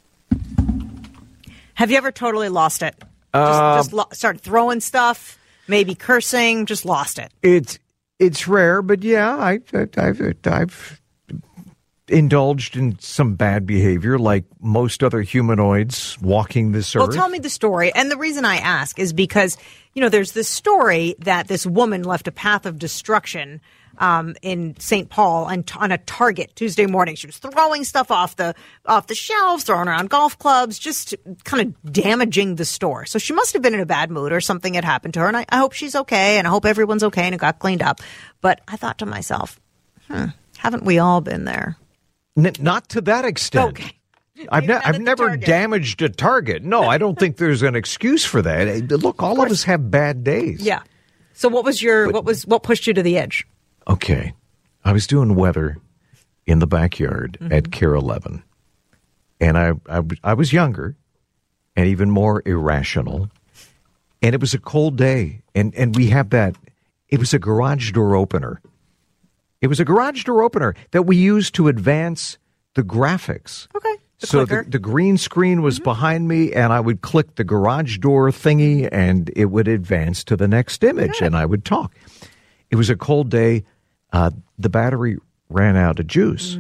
Have you ever totally lost it? Start throwing stuff, maybe cursing, just lost it. It's rare, but yeah, I've indulged in some bad behavior like most other humanoids walking this earth. Well, tell me the story. And the reason I ask is because, there's this story that this woman left a path of destruction in St. Paul on a Target Tuesday morning. She was throwing stuff off the shelves, throwing around golf clubs, just kind of damaging the store. So she must have been in a bad mood or something had happened to her. And I hope she's okay, and I hope everyone's okay and it got cleaned up. But I thought to myself, haven't we all been there? Not to that extent. Okay. I've never damaged a Target. No, I don't think there's an excuse for that. Look, all of us have bad days. Yeah. So what pushed you to the edge? Okay. I was doing weather in the backyard at Care 11. And I was younger and even more irrational. And it was a cold day. And we have that. It was a garage door opener. It was a garage door opener that we used to advance the graphics. Okay. So the green screen was behind me, and I would click the garage door thingy, and it would advance to the next image, and I would talk. It was a cold day. The battery ran out of juice.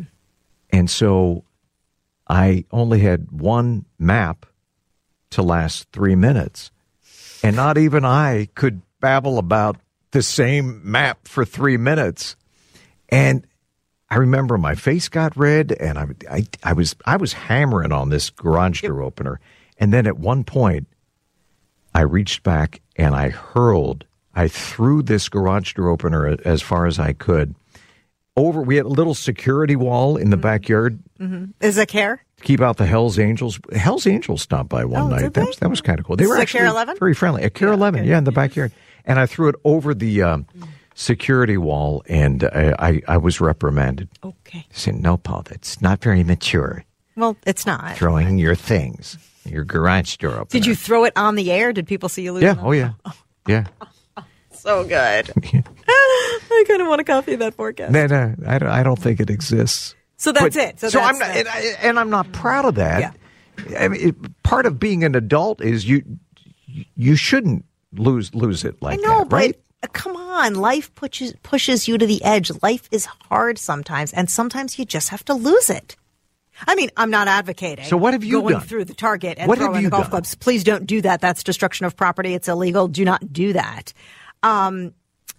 And so I only had one map to last 3 minutes. And not even I could babble about the same map for 3 minutes. And I remember my face got red, and I was hammering on this garage door opener. And then at one point, I reached back and I threw this garage door opener as far as I could. We had a little security wall in the backyard. Is that Care? To keep out the Hells Angels. Hells Angels stopped by one night. That was kind of cool. They were actually Care 11? very friendly. At Care 11, in the backyard. And I threw it over the security wall, and I was reprimanded. Okay. I said, no, Paul, that's not very mature. Well, it's not. Throwing your things, your garage door opener. Did you throw it on the air? Did people see you losing Yeah. them? Oh, yeah. Yeah. So good. I kind of want to copy that forecast. No, I don't think it exists. So that's it. So I'm not, and I'm not proud of that. Yeah. I mean, part of being an adult is you shouldn't lose it like that. I know, right? But come on, life pushes you to the edge. Life is hard sometimes, and sometimes you just have to lose it. I mean, I'm not advocating. So what have you going done? Through the Target and throwing the golf clubs. Please don't do that. That's destruction of property. It's illegal. Do not do that. I'm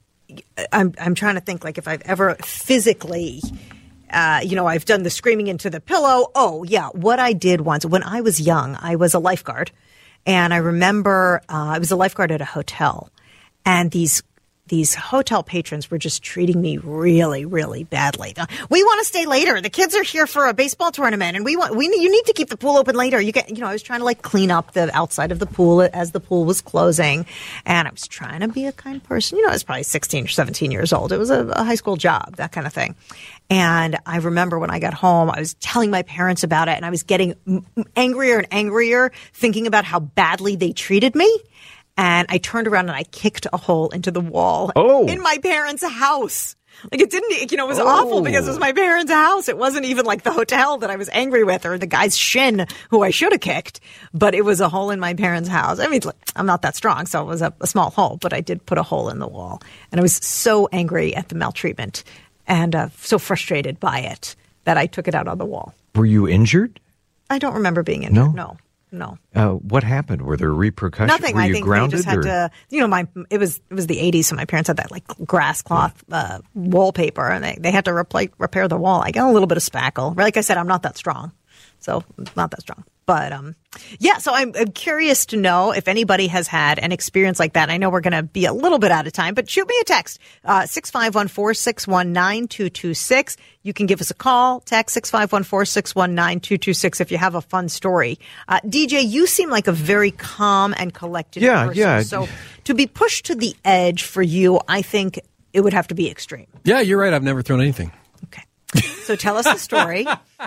trying to think, like, if I've ever physically, I've done the screaming into the pillow. Oh, yeah. What I did once when I was young, I was a lifeguard. And I remember I was a lifeguard at a hotel. And these hotel patrons were just treating me really, really badly. We want to stay later. The kids are here for a baseball tournament, and you need to keep the pool open later. I was trying to clean up the outside of the pool as the pool was closing, and I was trying to be a kind person. I was probably 16 or 17 years old. It was a high school job, that kind of thing. And I remember when I got home, I was telling my parents about it, and I was getting angrier and angrier, thinking about how badly they treated me. And I turned around and I kicked a hole into the wall in my parents' house. It was awful because it was my parents' house. It wasn't even like the hotel that I was angry with or the guy's shin who I should have kicked, but it was a hole in my parents' house. I mean, I'm not that strong, so it was a small hole, but I did put a hole in the wall. And I was so angry at the maltreatment and so frustrated by it that I took it out on the wall. Were you injured? I don't remember being injured. No. What happened? Were there repercussions? Nothing. Were I you think grounded, they just had to. It was the 80s, so my parents had that grass cloth wallpaper, and they had to repair the wall. I got a little bit of spackle. Like I said, I'm not that strong, so not that strong. But so I'm curious to know if anybody has had an experience like that. I know we're going to be a little bit out of time, but shoot me a text, 651-461-9226. You can give us a call, text 651-461-9226 if you have a fun story. DJ, you seem like a very calm and collected person. Yeah. So to be pushed to the edge for you, I think it would have to be extreme. Yeah, you're right. I've never thrown anything. Okay. So tell us the story.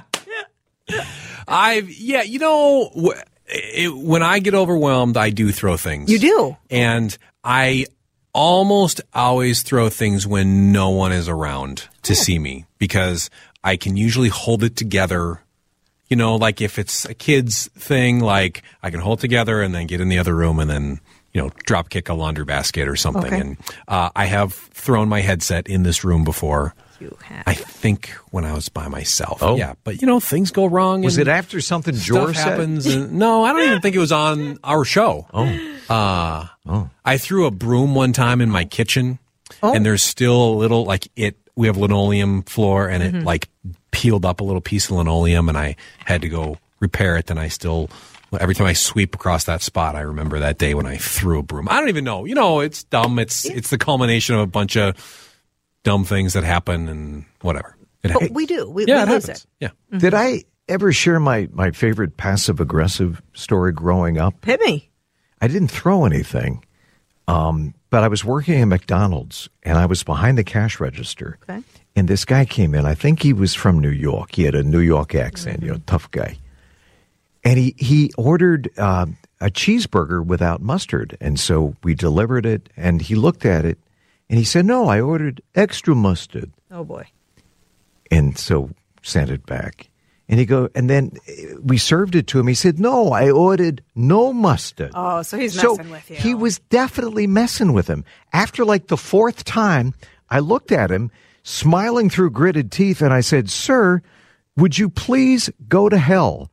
When I get overwhelmed, I do throw things. You do? And I almost always throw things when no one is around to see me, because I can usually hold it together. Like if it's a kid's thing, like I can hold it together and then get in the other room and then, drop kick a laundry basket or something. Okay. And I have thrown my headset in this room before. You have. I think when I was by myself. Oh. Yeah. But, things go wrong. Was it after something Jor said? Happens. No, I don't even think it was on our show. Oh. I threw a broom one time in my kitchen. and there's still a little we have linoleum floor, and it like peeled up a little piece of linoleum, and I had to go repair it. And I still, every time I sweep across that spot, I remember that day when I threw a broom. I don't even know. It's dumb. It's the culmination of a bunch of dumb things that happen and whatever. But we do. We it lose happens. it. Yeah. Mm-hmm. Did I ever share my favorite passive-aggressive story growing up? Hit me. I didn't throw anything, but I was working at McDonald's, and I was behind the cash register. Okay. And this guy came in. I think he was from New York. He had a New York accent, tough guy. And he ordered a cheeseburger without mustard. And so we delivered it, and he looked at it, and he said, "No, I ordered extra mustard." Oh, boy. And so sent it back. And then we served it to him. He said, "No, I ordered no mustard." Oh, so he's messing with you. He was definitely messing with him. After like the fourth time, I looked at him, smiling through gritted teeth, and I said, "Sir, would you please go to hell?"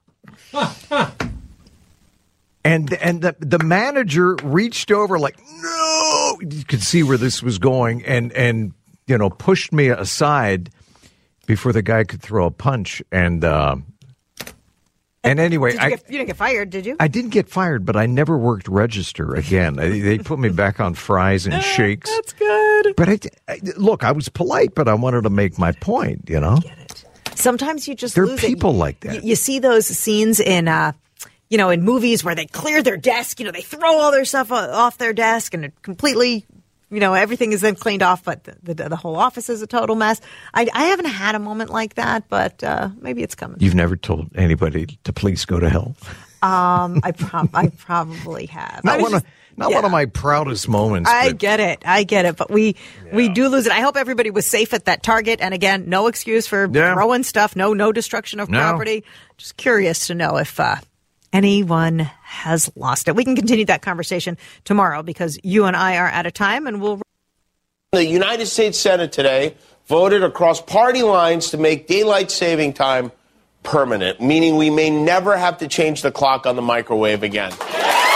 And the manager reached over like, "No!" You could see where this was going, and pushed me aside before the guy could throw a punch. And anyway, you didn't get fired, did you? I didn't get fired, but I never worked register again. They put me back on fries and shakes. That's good. But look, I was polite, but I wanted to make my point. I get it. Sometimes you just there lose are people it. like that. You see those scenes in in movies where they clear their desk. They throw all their stuff off their desk, and it completely. Everything is then cleaned off, but the whole office is a total mess. I haven't had a moment like that, but maybe it's coming. You've never told anybody to please go to hell? I probably have. Not one of my proudest moments. I get it, but we do lose it. I hope everybody was safe at that Target. And again, no excuse for throwing stuff. No destruction of property. Just curious to know if anyone has lost it. We can continue that conversation tomorrow because you and I are out of time, and we'll. The United States Senate today voted across party lines to make daylight saving time permanent, meaning we may never have to change the clock on the microwave again. They've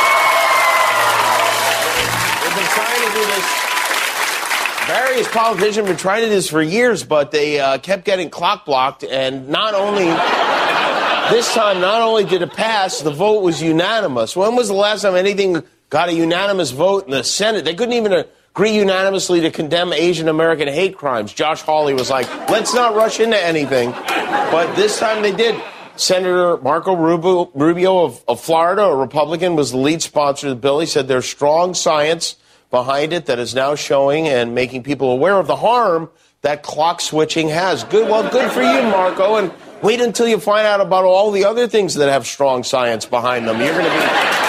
been trying to do this. Various politicians have been trying to do this for years, but they kept getting clock blocked, and this time, not only did it pass, the vote was unanimous. When was the last time anything got a unanimous vote in the Senate? They couldn't even agree unanimously to condemn Asian American hate crimes. Josh Hawley was like, let's not rush into anything. But this time they did. Senator Marco Rubio of Florida, a Republican, was the lead sponsor of the bill. He said there's strong science behind it that is now showing and making people aware of the harm that clock switching has. Good for you, Marco. And wait until you find out about all the other things that have strong science behind them. You're going to be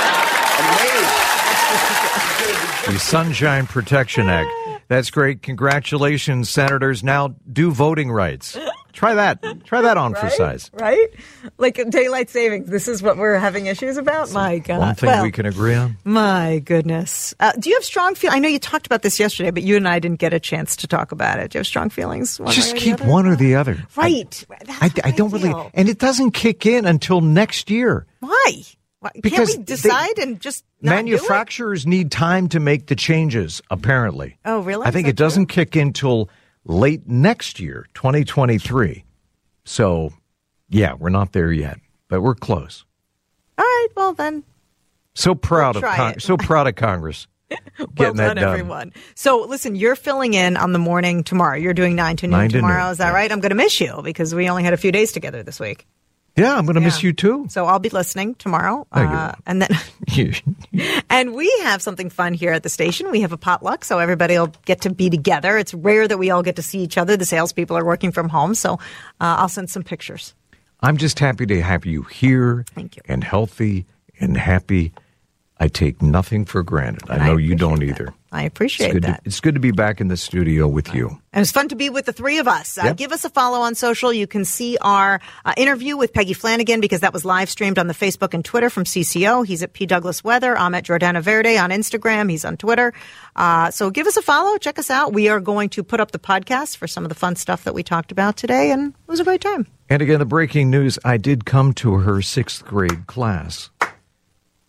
amazed. The Sunshine Protection Act. That's great. Congratulations, senators. Now do voting rights. Try that on for size. Right? Like daylight savings. This is what we're having issues about? My God. One thing we can agree on. My goodness. Do you have strong feelings? I know you talked about this yesterday, but you and I didn't get a chance to talk about it. Do you have strong feelings? Just keep one or the other. Right. I don't really. And it doesn't kick in until next year. Why? Because can't we decide and just not manufacturers need time to make the changes, apparently. Oh, really? I think it doesn't kick in till late next year, 2023. So, yeah, we're not there yet, but we're close. All right, well then. So proud of Congress. Getting that done, everyone. So, listen, you're filling in on the morning tomorrow. You're doing 9 to noon tomorrow. Is that right? I'm going to miss you because we only had a few days together this week. Yeah, I'm going to miss you too. So I'll be listening tomorrow. And then and we have something fun here at the station. We have a potluck, so everybody will get to be together. It's rare that we all get to see each other. The salespeople are working from home, so I'll send some pictures. I'm just happy to have you here. Thank you. And healthy and happy. I take nothing for granted. I know you don't either. I appreciate that. It's good to be back in the studio with you. And it's fun to be with the three of us. Give us a follow on social. You can see our interview with Peggy Flanagan because that was live streamed on the Facebook and Twitter from CCO. He's at P. Douglas Weather. I'm at Jordana Verde on Instagram. He's on Twitter. So give us a follow. Check us out. We are going to put up the podcast for some of the fun stuff that we talked about today. And it was a great time. And again, the breaking news, I did come to her 6th grade class.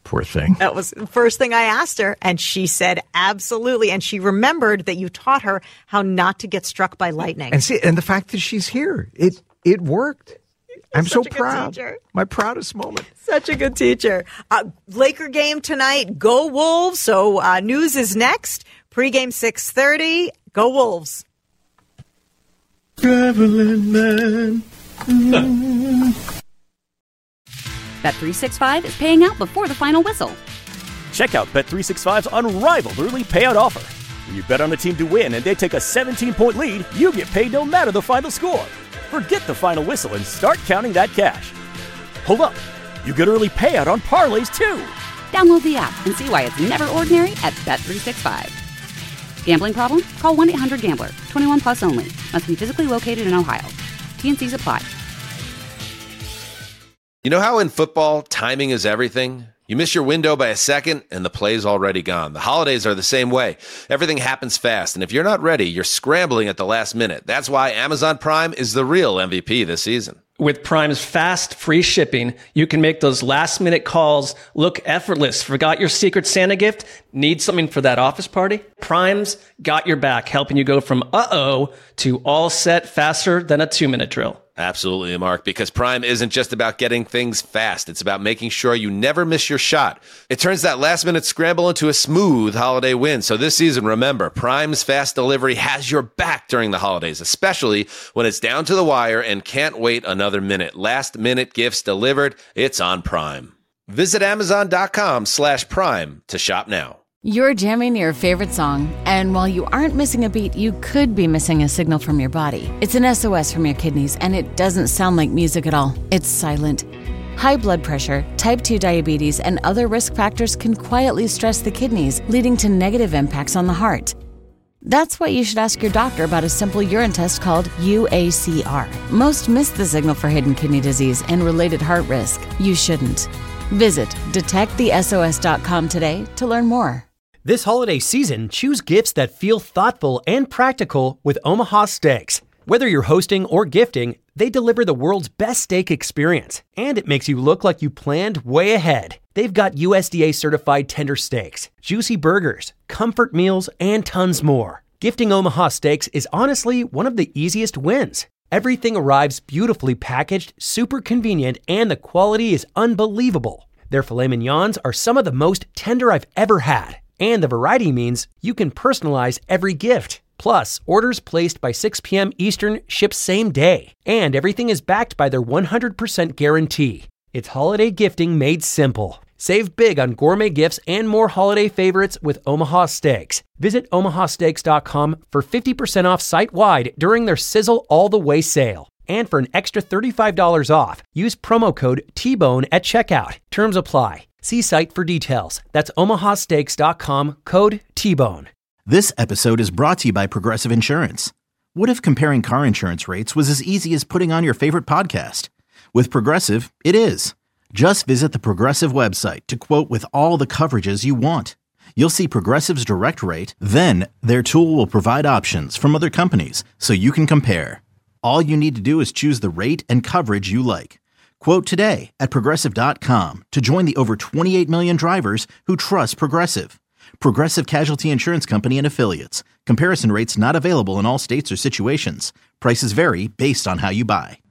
Poor thing. That was the first thing I asked her, and she said absolutely. And she remembered that you taught her how not to get struck by lightning. And see, and the fact that she's here, it worked. I'm so proud. My proudest moment. Such a good teacher. Laker game tonight. Go Wolves. So news is next. Pregame 6:30. Go Wolves. Traveling man. Bet365 is paying out before the final whistle. Check out Bet365's unrivaled early payout offer. When you bet on a team to win and they take a 17-point lead, you get paid no matter the final score. Forget the final whistle and start counting that cash. Hold up. You get early payout on parlays, too. Download the app and see why it's never ordinary at Bet365. Gambling problem? Call 1-800-GAMBLER. 21 plus only. Must be physically located in Ohio. T&Cs apply. You know how in football, timing is everything? You miss your window by a second, and the play's already gone. The holidays are the same way. Everything happens fast, and if you're not ready, you're scrambling at the last minute. That's why Amazon Prime is the real MVP this season. With Prime's fast, free shipping, you can make those last-minute calls look effortless. Forgot your Secret Santa gift? Need something for that office party? Prime's got your back, helping you go from uh-oh to all set faster than a 2-minute drill. Absolutely, Mark, because Prime isn't just about getting things fast. It's about making sure you never miss your shot. It turns that last-minute scramble into a smooth holiday win. So this season, remember, Prime's fast delivery has your back during the holidays, especially when it's down to the wire and can't wait another minute. Last-minute gifts delivered. It's on Prime. Visit Amazon.com/Prime to shop now. You're jamming your favorite song, and while you aren't missing a beat, you could be missing a signal from your body. It's an SOS from your kidneys, and it doesn't sound like music at all. It's silent. High blood pressure, type 2 diabetes, and other risk factors can quietly stress the kidneys, leading to negative impacts on the heart. That's why you should ask your doctor about a simple urine test called UACR. Most miss the signal for hidden kidney disease and related heart risk. You shouldn't. Visit detectthesos.com today to learn more. This holiday season, choose gifts that feel thoughtful and practical with Omaha Steaks. Whether you're hosting or gifting, they deliver the world's best steak experience, and it makes you look like you planned way ahead. They've got USDA certified tender steaks, juicy burgers, comfort meals, and tons more. Gifting Omaha Steaks is honestly one of the easiest wins. Everything arrives beautifully packaged, super convenient, and the quality is unbelievable. Their filet mignons are some of the most tender I've ever had. And the variety means you can personalize every gift. Plus, orders placed by 6 p.m. Eastern ship same day. And everything is backed by their 100% guarantee. It's holiday gifting made simple. Save big on gourmet gifts and more holiday favorites with Omaha Steaks. Visit omahasteaks.com for 50% off site-wide during their Sizzle All the Way sale. And for an extra $35 off, use promo code TBONE at checkout. Terms apply. See site for details. That's omahasteaks.com, code TBONE. This episode is brought to you by Progressive Insurance. What if comparing car insurance rates was as easy as putting on your favorite podcast? With Progressive, it is. Just visit the Progressive website to quote with all the coverages you want. You'll see Progressive's direct rate, then their tool will provide options from other companies so you can compare. All you need to do is choose the rate and coverage you like. Quote today at Progressive.com to join the over 28 million drivers who trust Progressive. Progressive Casualty Insurance Company and Affiliates. Comparison rates not available in all states or situations. Prices vary based on how you buy.